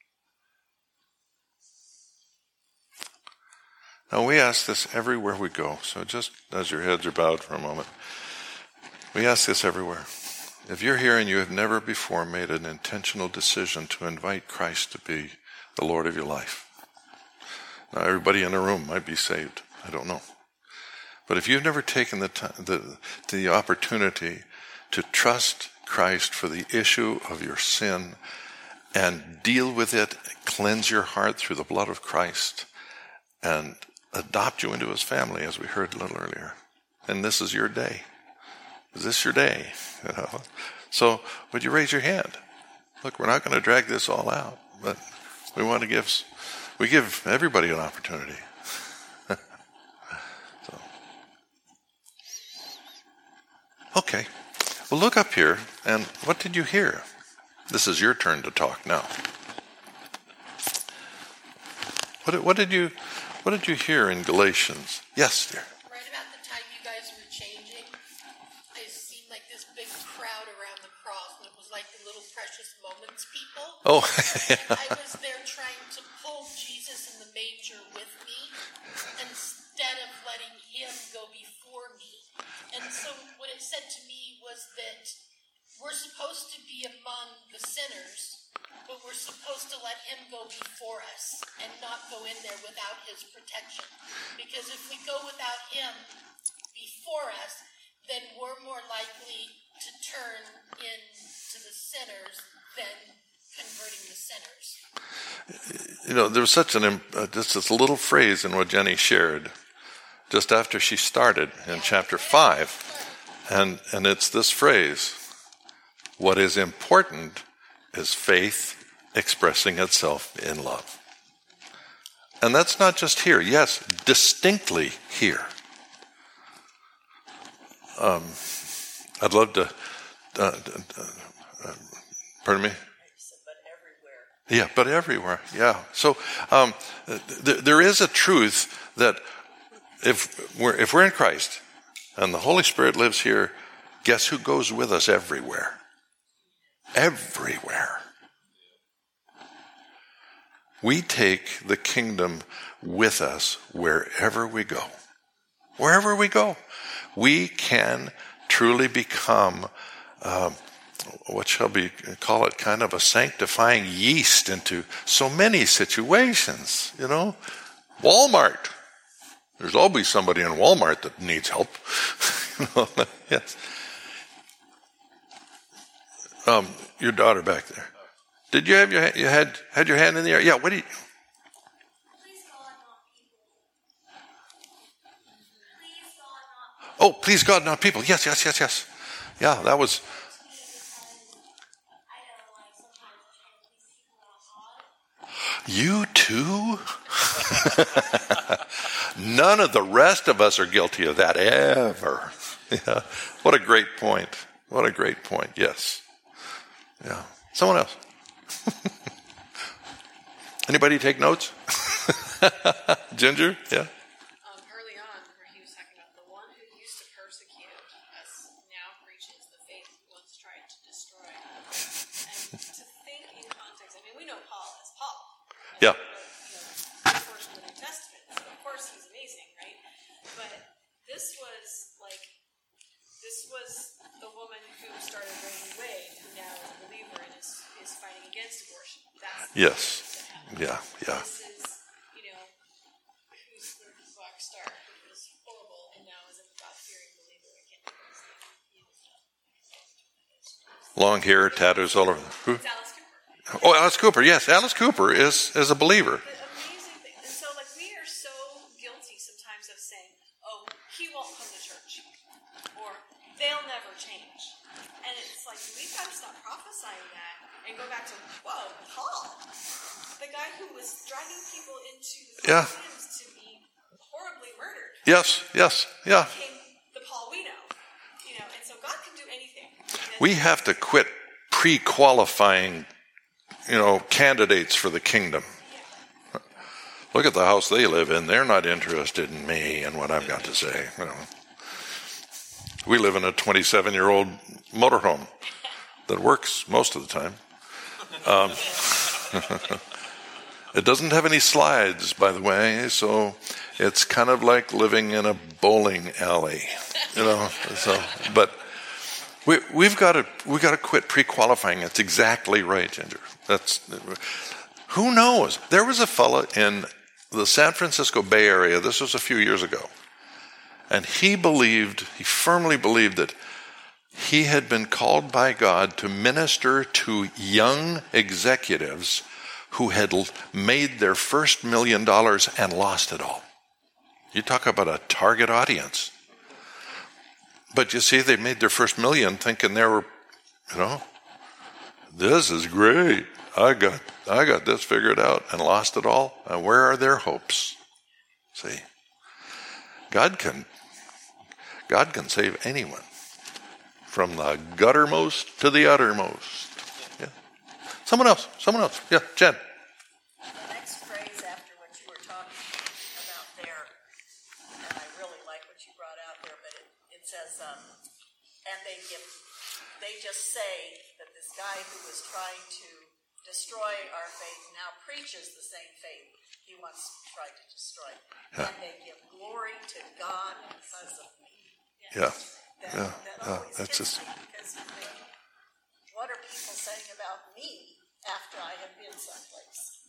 Now we ask this everywhere we go, so just as your heads are bowed for a moment, we ask this everywhere. If you're here and you have never before made an intentional decision to invite Christ to be the Lord of your life, now everybody in the room might be saved, I don't know. But if you've never taken the opportunity to trust Christ for the issue of your sin and deal with it, cleanse your heart through the blood of Christ, and adopt you into his family, as we heard a little earlier, and this is your day. Is this your day? You know? So would you raise your hand? Look, we're not going to drag this all out, but we want to give everybody an opportunity. Okay, well look up here, and what did you hear? This is your turn to talk now. What did you hear in Galatians? Yes, dear. Right about the time you guys were changing, it seemed like this big crowd around the cross, and it was like the little precious moments people. Oh, I was there trying to pull Jesus in the manger with me instead of letting him go before me. And so what it said to me was that we're supposed to be among the sinners, but we're supposed to let him go before us and not go in there without his protection. Because if we go without him before us, then we're more likely to turn into the sinners than converting the sinners. You know, there was such just this little phrase in what Jenny shared just after she started in chapter 5. And it's this phrase: what is important is faith expressing itself in love. And that's not just here. Yes, distinctly here. I'd love to, pardon me? Yeah, but everywhere. Yeah. So there is a truth that if we're in Christ and the Holy Spirit lives here, guess who goes with us everywhere? Everywhere. We take the kingdom with us wherever we go. Wherever we go. We can truly become, what shall we call it, kind of a sanctifying yeast into so many situations, you know. Walmart. There's always somebody in Walmart that needs help. Yes. Your daughter back there. Did you have had your hand in the air? Yeah. What do you? Please God, not people. Please God, not people. Oh, please God, not people. Yes. Yeah, that was. I know, like sometimes I try to please people outside. You too? None of the rest of us are guilty of that ever. Yeah. What a great point. What a great point. Yes. Yeah. Someone else. Anybody take notes? Ginger? Yeah. Early on, where he was talking about the one who used to persecute us now preaches the faith he once tried to destroy. And to think in context, I mean, we know Paul as Paul. Yeah. The first in the New Testament. So of course he's amazing, right? But this was the woman who started Roe Wade, who now is a believer and is fighting against abortion. That's Yes. Yeah. This is, who's the rock star who was horrible and now is a God-fearing believer. I can't think. Long hair, tattoos all over. Who? It's Alice Cooper. Oh, Alice Cooper. Yes, Alice Cooper is a believer. The amazing thing. And so, we are so guilty sometimes of saying, oh, he won't come to church. Or they'll never change. And it's like, we've got to stop prophesying that and go back to, whoa, Paul. The guy who was dragging people into the sins to be horribly murdered. Yes. Yeah. Became the Paul we know. And so God can do anything. We have to quit pre-qualifying, candidates for the kingdom. Look at the house they live in. They're not interested in me and what I've got to say. We live in a 27-year-old motorhome that works most of the time. It doesn't have any slides, by the way, so it's kind of like living in a bowling alley, So, but we've got to quit pre-qualifying. It's exactly right, Ginger. Who knows? There was a fella in the San Francisco Bay Area. This was a few years ago, and he firmly believed that he had been called by God to minister to young executives who had made their first $1 million and lost it all. You talk about a target audience. But you see, they made their first $1 million thinking they were, this is great. I got this figured out and lost it all. And where are their hopes? See, God can save anyone from the guttermost to the uttermost. Yeah. Someone else. Yeah, Jen. The next phrase after what you were talking about there, and I really like what you brought out there, but it says, and they just say that this guy who was trying to destroy our faith now preaches the same faith he once tried to destroy. Yeah. And they give glory to God because of me. Yeah. That always that's hits just. me because you think, what are people saying about me after I have been someplace?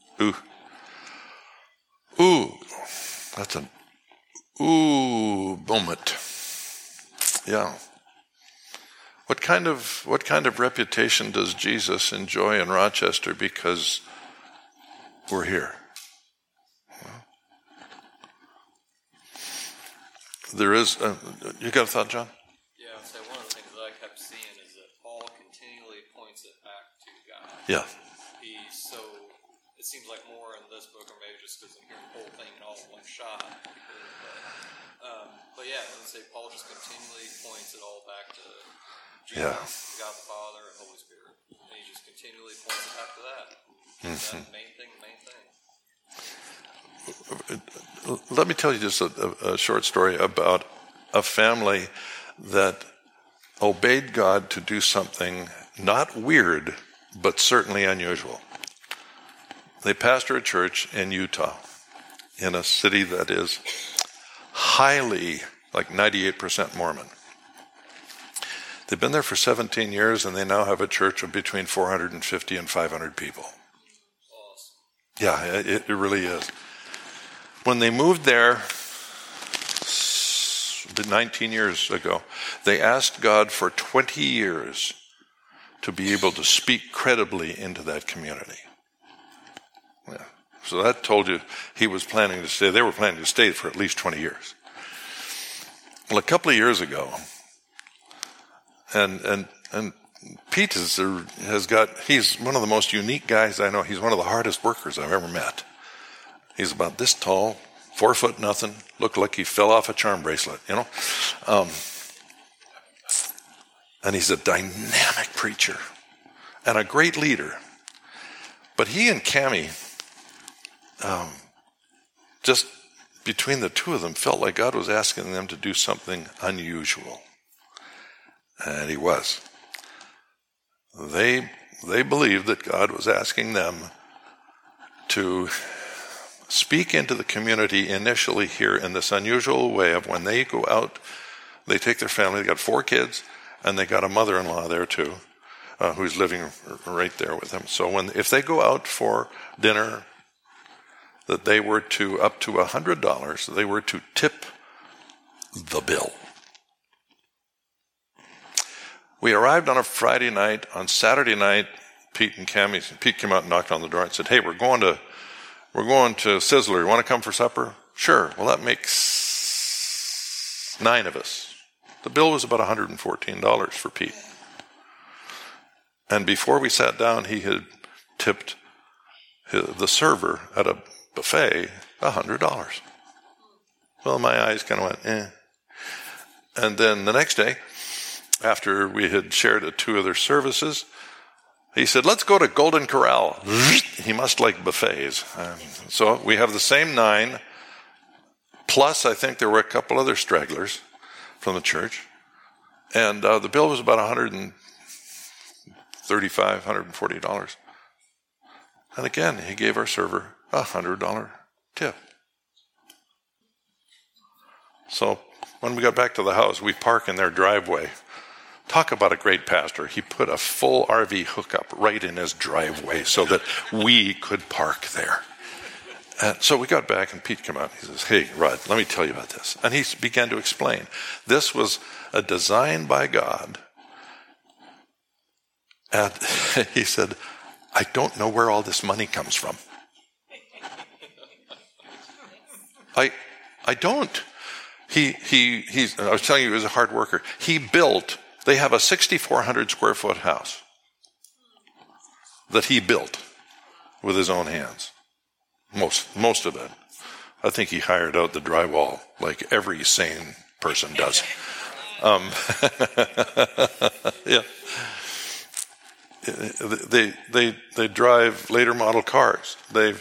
Ooh, that's an ooh moment. Yeah. What kind of reputation does Jesus enjoy in Rochester because we're here? There is. You got a thought, John? Yeah, I'd say one of the things that I kept seeing is that Paul continually points it back to God. Yeah. It seems like more in this book, or maybe just because I'm hearing the whole thing all in one shot. But yeah, I would say Paul just continually points it all back to Jesus, God the Father, and Holy Spirit. And he just continually points it back to that. That's the main thing. Let me tell you just a short story about a family that obeyed God to do something not weird, but certainly unusual. They pastor a church in Utah, in a city that is highly, like 98% Mormon. They've been there for 17 years, and they now have a church of between 450 and 500 people. Awesome. Yeah, it really is. When they moved there 19 years ago, they asked God for 20 years to be able to speak credibly into that community. Yeah. So that told you he was planning to stay. They were planning to stay for at least 20 years. Well, a couple of years ago, and Pete he's one of the most unique guys I know. He's one of the hardest workers I've ever met. He's about this tall, 4 foot nothing, looked like he fell off a charm bracelet, you know. And he's a dynamic preacher and a great leader. But he and Cammie, just between the two of them, felt like God was asking them to do something unusual. And he was. They believed that God was asking them to speak into the community initially here in this unusual way of when they go out, they take their family, they got 4 kids, and they got a mother-in-law there too, who's living right there with them. So if they go out for dinner, that they were to, up to $100, they were to tip the bill. We arrived on a Friday night. On Saturday night, Pete came out and knocked on the door and said, "Hey, we're going to Sizzler. You want to come for supper?" "Sure." Well, that makes 9 of us. The bill was about $114 for Pete. And before we sat down, he had tipped the server at a buffet $100. Well, my eyes kind of went, eh. And then the next day, after we had shared at 2 other services, he said, "Let's go to Golden Corral." He must like buffets. So we have the same 9, plus I think there were a couple other stragglers from the church. And the bill was about $135, $140. And again, he gave our server a $100 tip. So when we got back to the house, we park in their driveway. Talk about a great pastor. He put a full RV hookup right in his driveway so that we could park there. And so we got back, and Pete came out. He says, "Hey, Rod, let me tell you about this." And he began to explain. This was a design by God. And he said, "I don't know where all this money comes from. I don't." I was telling you, he was a hard worker. They have a 6,400 square foot house that he built with his own hands. Most of it. I think he hired out the drywall like every sane person does. Yeah. They drive later model cars.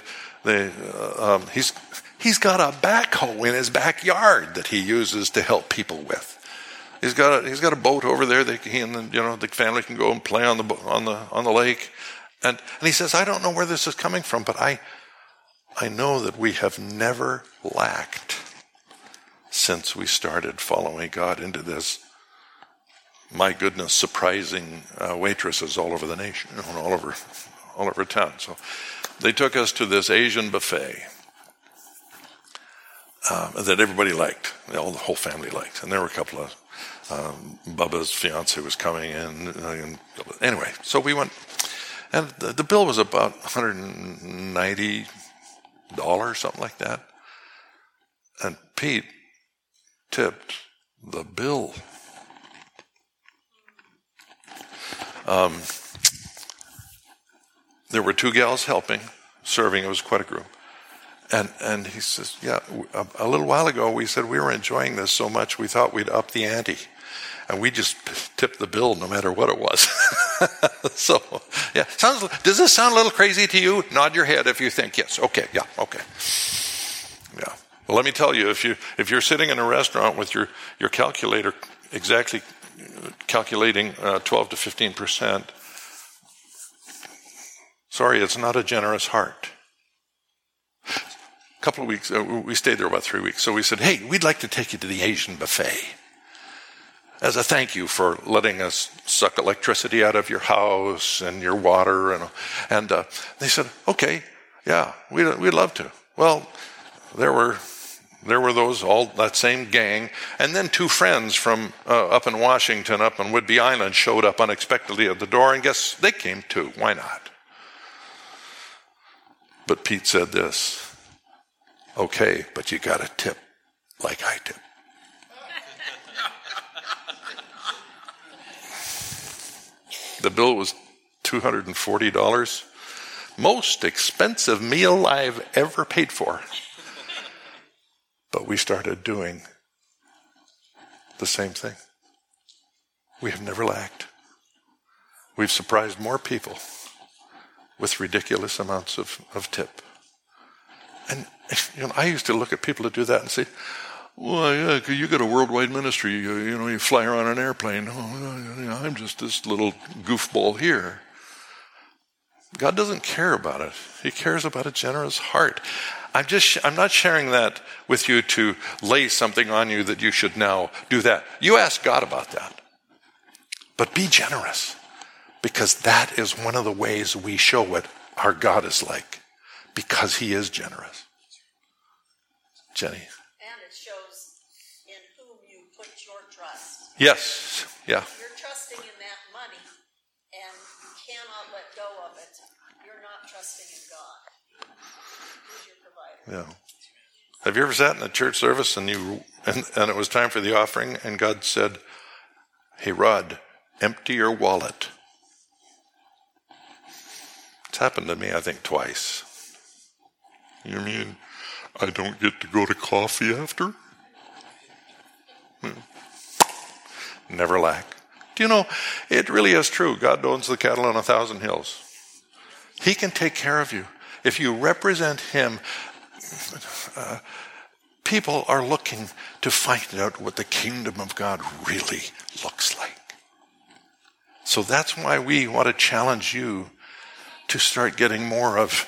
He's got a backhoe in his backyard that he uses to help people with. He's got a boat over there that he and the family can go and play on the lake. And he says, "I don't know where this is coming from, but I know that we have never lacked since we started following God into this, my goodness, surprising waitresses all over the nation, all over town." So they took us to this Asian buffet that everybody liked, the whole family liked, and there were a couple of Bubba's fiance was coming in. And anyway, so we went, and the bill was about $190, something like that. And Pete tipped the bill. There were 2 gals helping, serving. It was quite a group. And he says, yeah, a little while ago we said we were enjoying this so much we thought we'd up the ante. And we just tipped the bill no matter what it was. So, yeah. Does this sound a little crazy to you? Nod your head if you think yes. Okay, yeah, okay. Yeah. Well, let me tell you, if you're sitting in a restaurant with your calculator exactly calculating 12 to 15%, sorry, it's not a generous heart. A couple of weeks, we stayed there about 3 weeks, so we said, hey, we'd like to take you to the Asian buffet as a thank you for letting us suck electricity out of your house and your water. And they said, okay, yeah, we'd love to. Well, there were those, all that same gang, and then 2 friends from up in Washington, up on Whidbey Island, showed up unexpectedly at the door, and guess they came too. Why not? But Pete said this, okay, but you got to tip like I tip. The bill was $240. Most expensive meal I've ever paid for. But we started doing the same thing. We have never lacked. We've surprised more people with ridiculous amounts of tip. And I used to look at people who do that and say, well, yeah, you got a worldwide ministry. You fly around an airplane. Oh, I'm just this little goofball here. God doesn't care about it. He cares about a generous heart. I'm not sharing that with you to lay something on you that you should now do that. You ask God about that. But be generous, because that is one of the ways we show what our God is like, because he is generous. Jenny. And it shows in whom you put your trust. Yes, yeah. You're trusting in that money, and you cannot let go of it. You're not trusting in God. Who's your provider? Yeah. Have you ever sat in a church service and it was time for the offering, and God said, hey, Rod, empty your wallet? It's happened to me, I think, twice. You mean I don't get to go to coffee after? Never lack. Do you know, it really is true. God owns the cattle on 1,000 hills. He can take care of you. If you represent him, people are looking to find out what the kingdom of God really looks like. So that's why we want to challenge you to start getting more of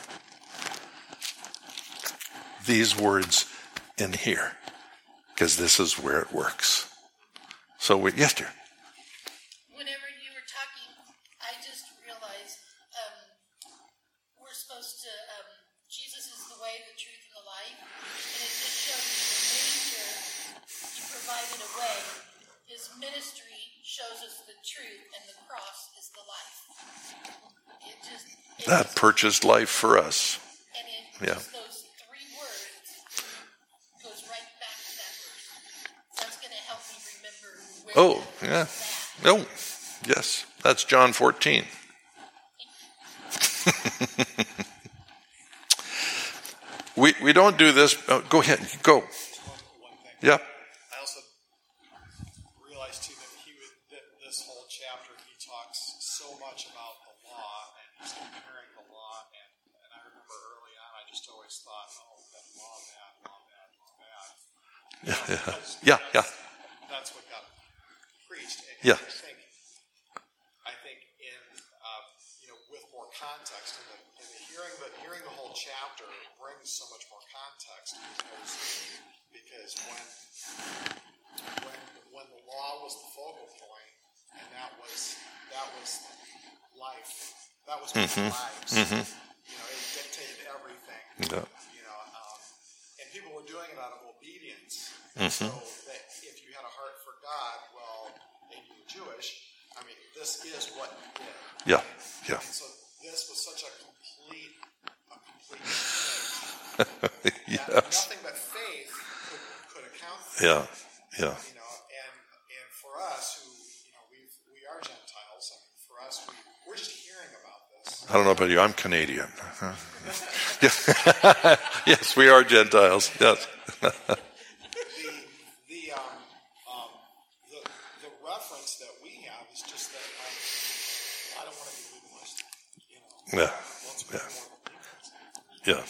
these words in here, because this is where it works. So, yes, dear. Whenever you were talking, I just realized we're supposed to, Jesus is the way, the truth, and the life. And it just shows you the nature, he provided a way. His ministry shows us the truth, and the cross is the life. That purchased life for us. And Yeah. those 3 words goes right back to that verse. That's going to help me remember where Oh, yeah. Oh, yes. That's John 14. We don't do this. Oh, go ahead. Go. One thing. Yeah. I also realized too that this whole chapter he talks so much about the law, and he's comparing the law, and I remember early on I just always thought, oh, that law bad. Yeah. That's what got preached. And Yeah. I think in with more context, in the hearing the whole chapter brings so much more context, because when the law was the focal point, and that was life, that was our lives. Mm-hmm. It dictated everything. Yeah. And people were doing it out of obedience. Mm-hmm. So that if you had a heart for God, well, and you were Jewish, I mean, this is what you did. Yeah. And so this was such a complete change. Yes. Nothing but faith could account for it. Yeah. And for us who, we are Gentiles, I mean, for us, we're just hearing about this. I don't know about you. I'm Canadian. Yes, we are Gentiles. Yes. The reference that we have is just that I don't want to be legalist. Yeah. Let's be more legalists. Yeah.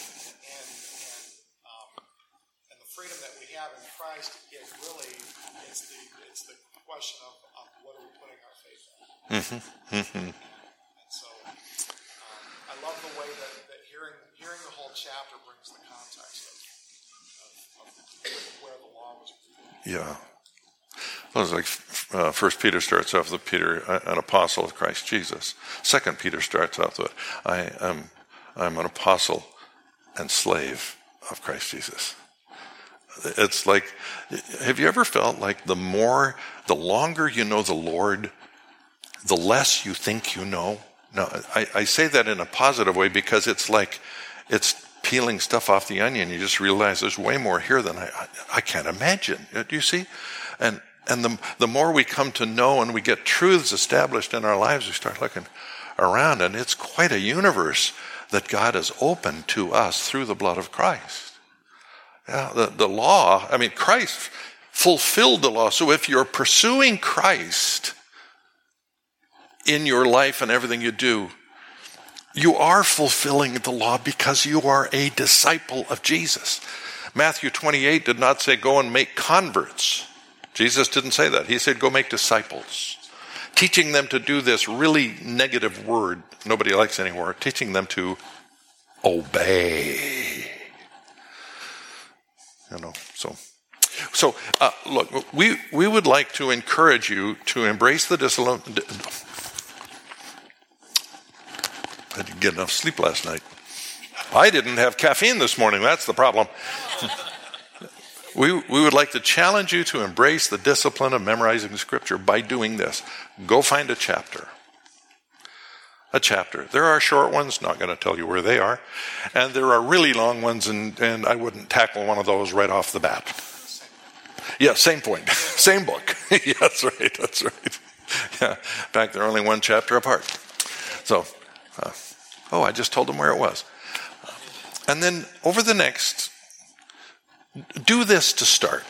And the freedom that we have in Christ is really it's the question of what are we putting our faith in. And so I love the way that hearing the whole chapter brings the context of where the law was revealed. Yeah. Well, it's like 1 Peter starts off with Peter, an apostle of Christ Jesus. 2 Peter starts off with, I'm an apostle and slave of Christ Jesus. It's like, have you ever felt like the longer you know the Lord, the less you think you know? No, I say that in a positive way because it's like it's peeling stuff off the onion. You just realize there's way more here than I can't imagine. Do you see? And the more we come to know and we get truths established in our lives, we start looking around, and it's quite a universe that God has opened to us through the blood of Christ. Yeah, the law, I mean, Christ fulfilled the law. So if you're pursuing Christ in your life and everything you do, you are fulfilling the law because you are a disciple of Jesus. Matthew 28 did not say go and make converts. Jesus didn't say that. He said go make disciples. Teaching them to do this really negative word nobody likes anymore. Teaching them to obey. So look, we would like to encourage you to embrace the discipline. I didn't get enough sleep last night. I didn't have caffeine this morning. That's the problem. We would like to challenge you to embrace the discipline of memorizing Scripture by doing this. Go find a chapter. A chapter. There are short ones, not going to tell you where they are. And there are really long ones, and I wouldn't tackle one of those right off the bat. Yeah, same point. Same book. Yeah, that's right. Yeah. In fact, they're only one chapter apart. So, I just told them where it was. And then over the next, do this to start.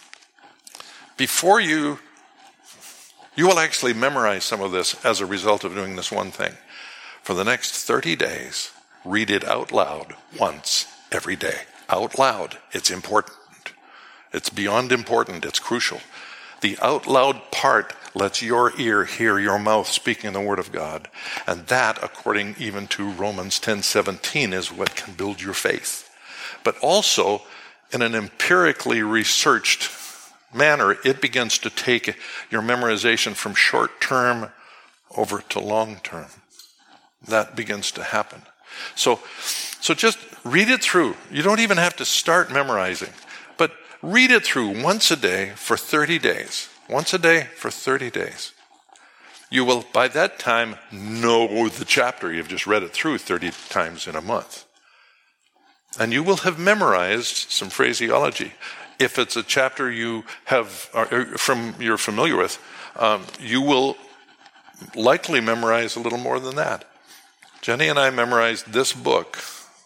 Before you will actually memorize some of this as a result of doing this one thing. For the next 30 days, read it out loud once every day. Out loud. It's important. It's beyond important. It's crucial. The out loud part lets your ear hear your mouth speaking the word of God. And that, according even to Romans 10:17, is what can build your faith. But also, in an empirically researched manner, it begins to take your memorization from short term over to long term. That begins to happen. So just read it through. You don't even have to start memorizing, but read it through once a day for 30 days. Once a day for 30 days. You will, by that time, know the chapter. You've just read it through 30 times in a month. And you will have memorized some phraseology. If it's a chapter you have you're familiar with, you will likely memorize a little more than that. Jenny and I memorized this book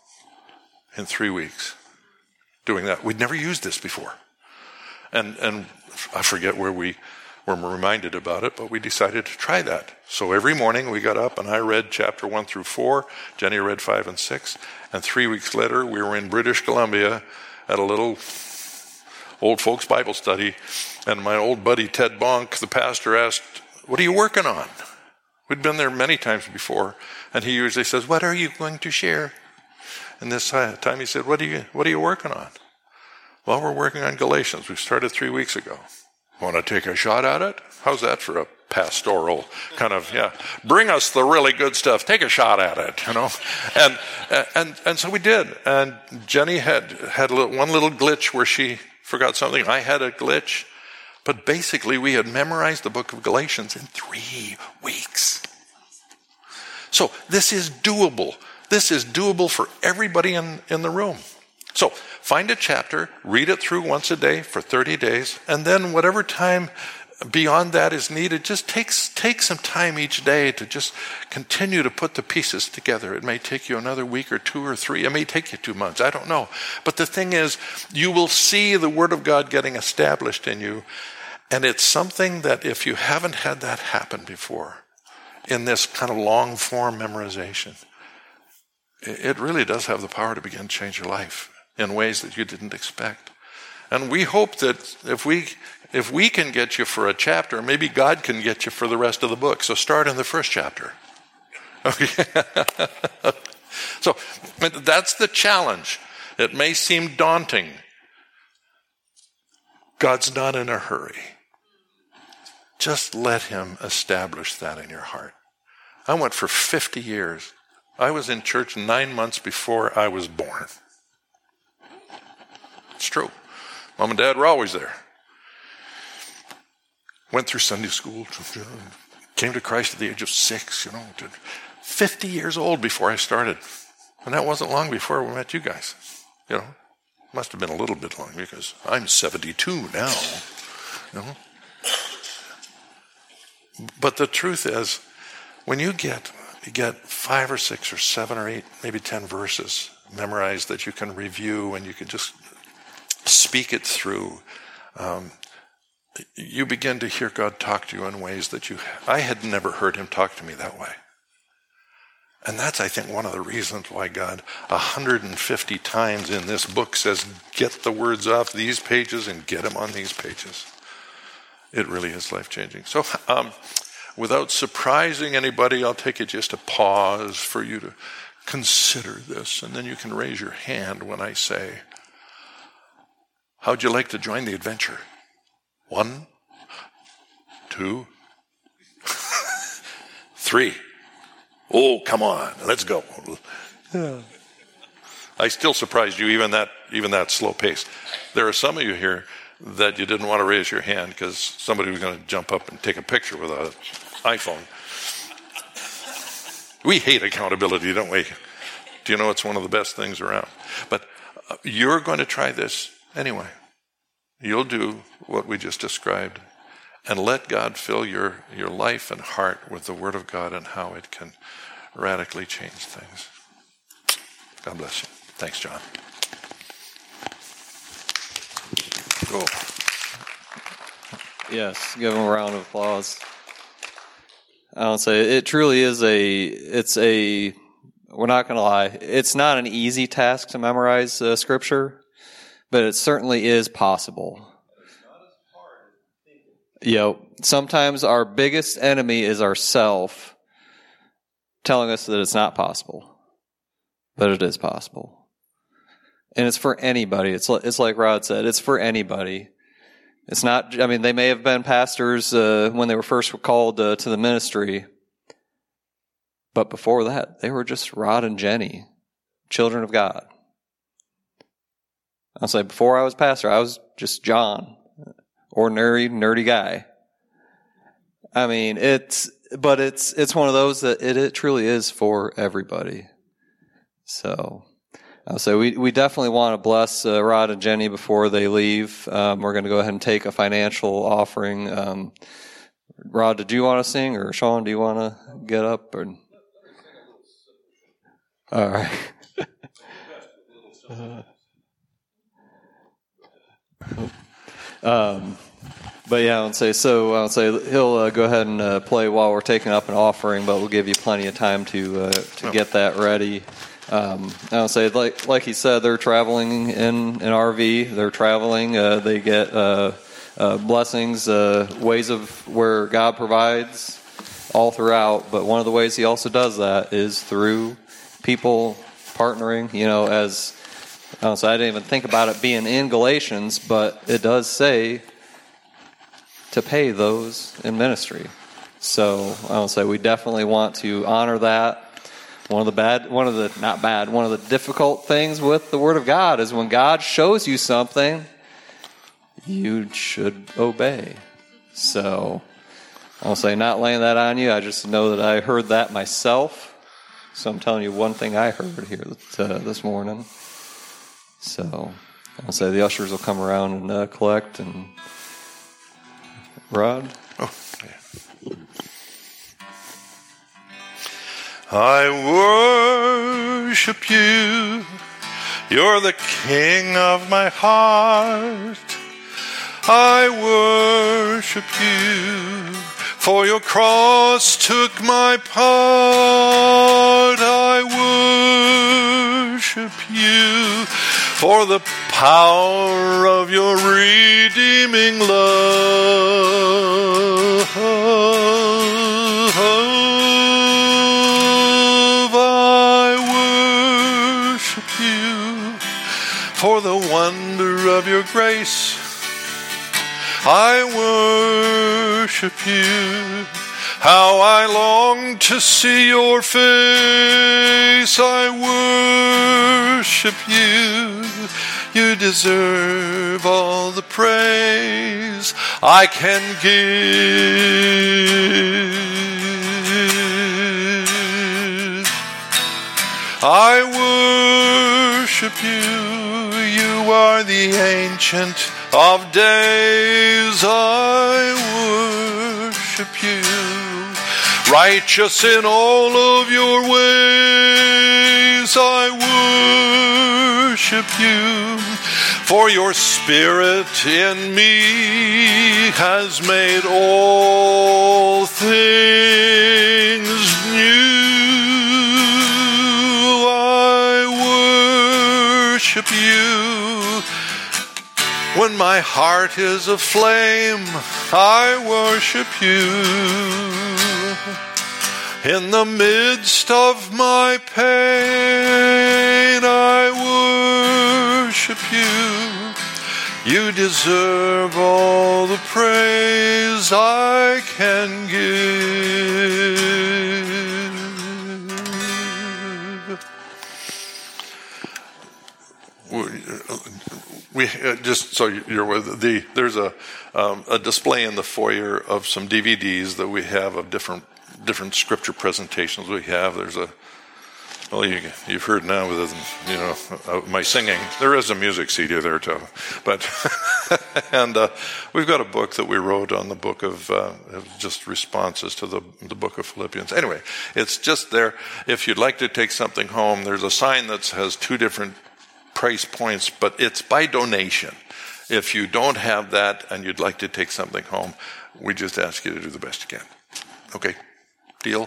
in 3 weeks doing that. We'd never used this before. And I forget where we were reminded about it, but we decided to try that. So every morning we got up and I read chapter 1 through 4. Jenny read 5 and 6. And 3 weeks later, we were in British Columbia at a little old folks Bible study. And my old buddy Ted Bonk, the pastor, asked, "What are you working on?" We'd been there many times before. And he usually says, "What are you going to share?" And this time he said, What are you working on?" "Well, we're working on Galatians. We started 3 weeks ago." Want to take a shot at it? How's that for a pastoral kind of, bring us the really good stuff. Take a shot at it, And so we did. And Jenny had one little glitch where she forgot something. I had a glitch. But basically, we had memorized the book of Galatians in 3 weeks. So this is doable. This is doable for everybody in the room. So find a chapter, read it through once a day for 30 days, and then whatever time beyond that is needed, just take some time each day to just continue to put the pieces together. It may take you another week or 2 or 3. It may take you 2 months. I don't know. But the thing is, you will see the Word of God getting established in you. And it's something that if you haven't had that happen before in this kind of long form memorization, it really does have the power to begin to change your life in ways that you didn't expect. And we hope that if we can get you for a chapter, maybe God can get you for the rest of the book. So start in the first chapter. Okay. So that's the challenge. It may seem daunting. God's not in a hurry. Just let him establish that in your heart. I went for 50 years. I was in church 9 months before I was born. It's true. Mom and Dad were always there. Went through Sunday school, came to Christ at the age of 6, 50 years old before I started. And that wasn't long before we met you guys. Must have been a little bit long because I'm 72 now. But the truth is, when you get 5 or 6 or 7 or 8, maybe 10 verses memorized that you can review and you can just speak it through, you begin to hear God talk to you in ways that I had never heard him talk to me that way. And that's, I think, one of the reasons why God 150 times in this book says, get the words off these pages and get them on these pages. It really is life-changing. So without surprising anybody, I'll take it just a pause for you to consider this, and then you can raise your hand when I say, how'd you like to join the adventure? 1, 2, 3. Oh, come on, let's go. I still surprised you, even that slow pace. There are some of you here that you didn't want to raise your hand because somebody was going to jump up and take a picture with an iPhone. We hate accountability, don't we? Do you know it's one of the best things around? But you're going to try this anyway. You'll do what we just described and let God fill your life and heart with the Word of God and how it can radically change things. God bless you. Thanks, John. Cool. Yes, give him a round of applause. I'll say it truly is we're not going to lie, it's not an easy task to memorize Scripture, but it certainly is possible. Sometimes our biggest enemy is ourself telling us that it's not possible, but it is possible. And it's for anybody. It's like Rod said, it's for anybody. It's not, they may have been pastors when they were first called to the ministry, but before that, they were just Rod and Jenny, children of God. I'll say before I was pastor, I was just John, ordinary, nerdy guy. It's one of those that it truly is for everybody. So I'll say we definitely want to bless Rod and Jenny before they leave. We're going to go ahead and take a financial offering. Rod, did you want to sing, or Sean, do you want to get up? Or all right. But yeah, I'll say he'll go ahead and play while we're taking up an offering, but we'll give you plenty of time to get that ready. I'll say, like he said, they're traveling in an RV. They're traveling. They get blessings, ways of where God provides all throughout. But one of the ways He also does that is through people partnering. As I didn't even think about it being in Galatians, but it does say to pay those in ministry. So I would say we definitely want to honor that. One of the difficult things with the Word of God is when God shows you something, you should obey. So I'll say not laying that on you. I just know that I heard that myself. So I'm telling you one thing I heard here this morning. So I'll say the ushers will come around and collect. And Rod? Oh, yeah. I worship you. You're the King of my heart. I worship you, for your cross took my part. I worship you, for the power of your redeeming love. I worship you, for the wonder of your grace. I worship you. How I long to see your face. I worship you. You deserve all the praise I can give. I worship you. You are the Ancient of Days. I worship you. Righteous in all of your ways. I worship you. For your Spirit in me has made all things new. I worship you. When my heart is aflame, I worship you. In the midst of my pain, I worship you. You deserve all the praise I can give. We just so you're with there's a display in the foyer of some DVDs that we have of different scripture presentations we have. There's you've heard now with my singing. There is a music CD there too, but and we've got a book that we wrote on the book of just responses to the book of Philippians. Anyway, it's just there. If you'd like to take something home, there's a sign that has two different price points, but it's by donation. If you don't have that and you'd like to take something home, we just ask you to do the best you can. Okay, deal?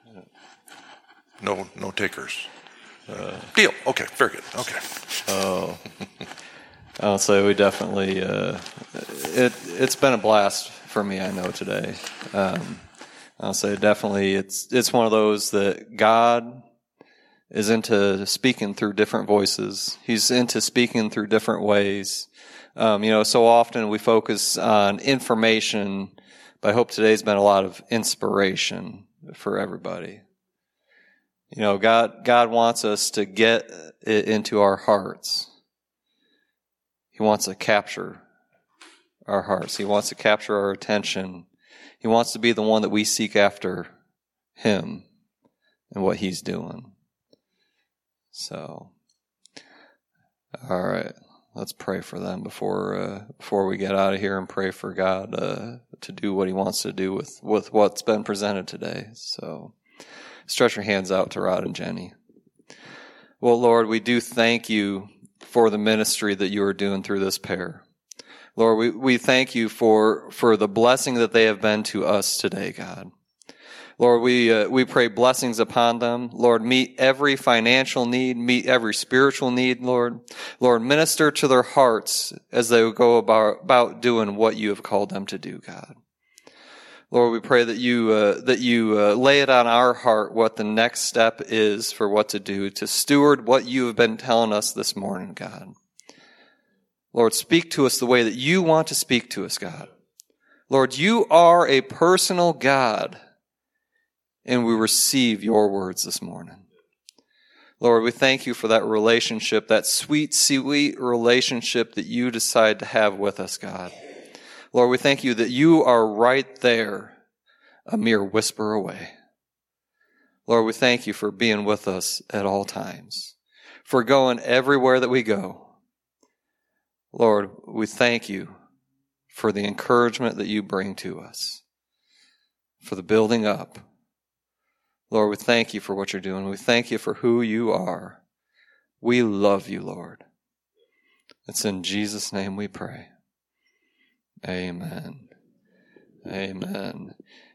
No takers. Deal. Okay, very good. Okay. Oh, I'll say we definitely. It's been a blast for me. I know today. I'll say definitely. It's one of those that God is into speaking through different voices. He's into speaking through different ways. So often we focus on information, but I hope today's been a lot of inspiration for everybody. God wants us to get it into our hearts. He wants to capture our hearts. He wants to capture our attention. He wants to be the one that we seek after Him and what He's doing. So, all right, let's pray for them before we get out of here and pray for God to do what He wants to do with what's been presented today. So, stretch your hands out to Rod and Jenny. Well, Lord, we do thank you for the ministry that you are doing through this pair. Lord, we thank you for the blessing that they have been to us today, God. Lord, we pray blessings upon them. Lord, meet every financial need, meet every spiritual need, Lord. Lord, minister to their hearts as they go about doing what you have called them to do, God. Lord, we pray that you lay it on our heart what the next step is for what to do, to steward what you have been telling us this morning, God. Lord, speak to us the way that you want to speak to us, God. Lord, you are a personal God, and we receive your words this morning. Lord, we thank you for that relationship, that sweet, sweet relationship that you decide to have with us, God. Lord, we thank you that you are right there, a mere whisper away. Lord, we thank you for being with us at all times, for going everywhere that we go. Lord, we thank you for the encouragement that you bring to us, for the building up. Lord, we thank you for what you're doing. We thank you for who you are. We love you, Lord. It's in Jesus' name we pray. Amen. Amen.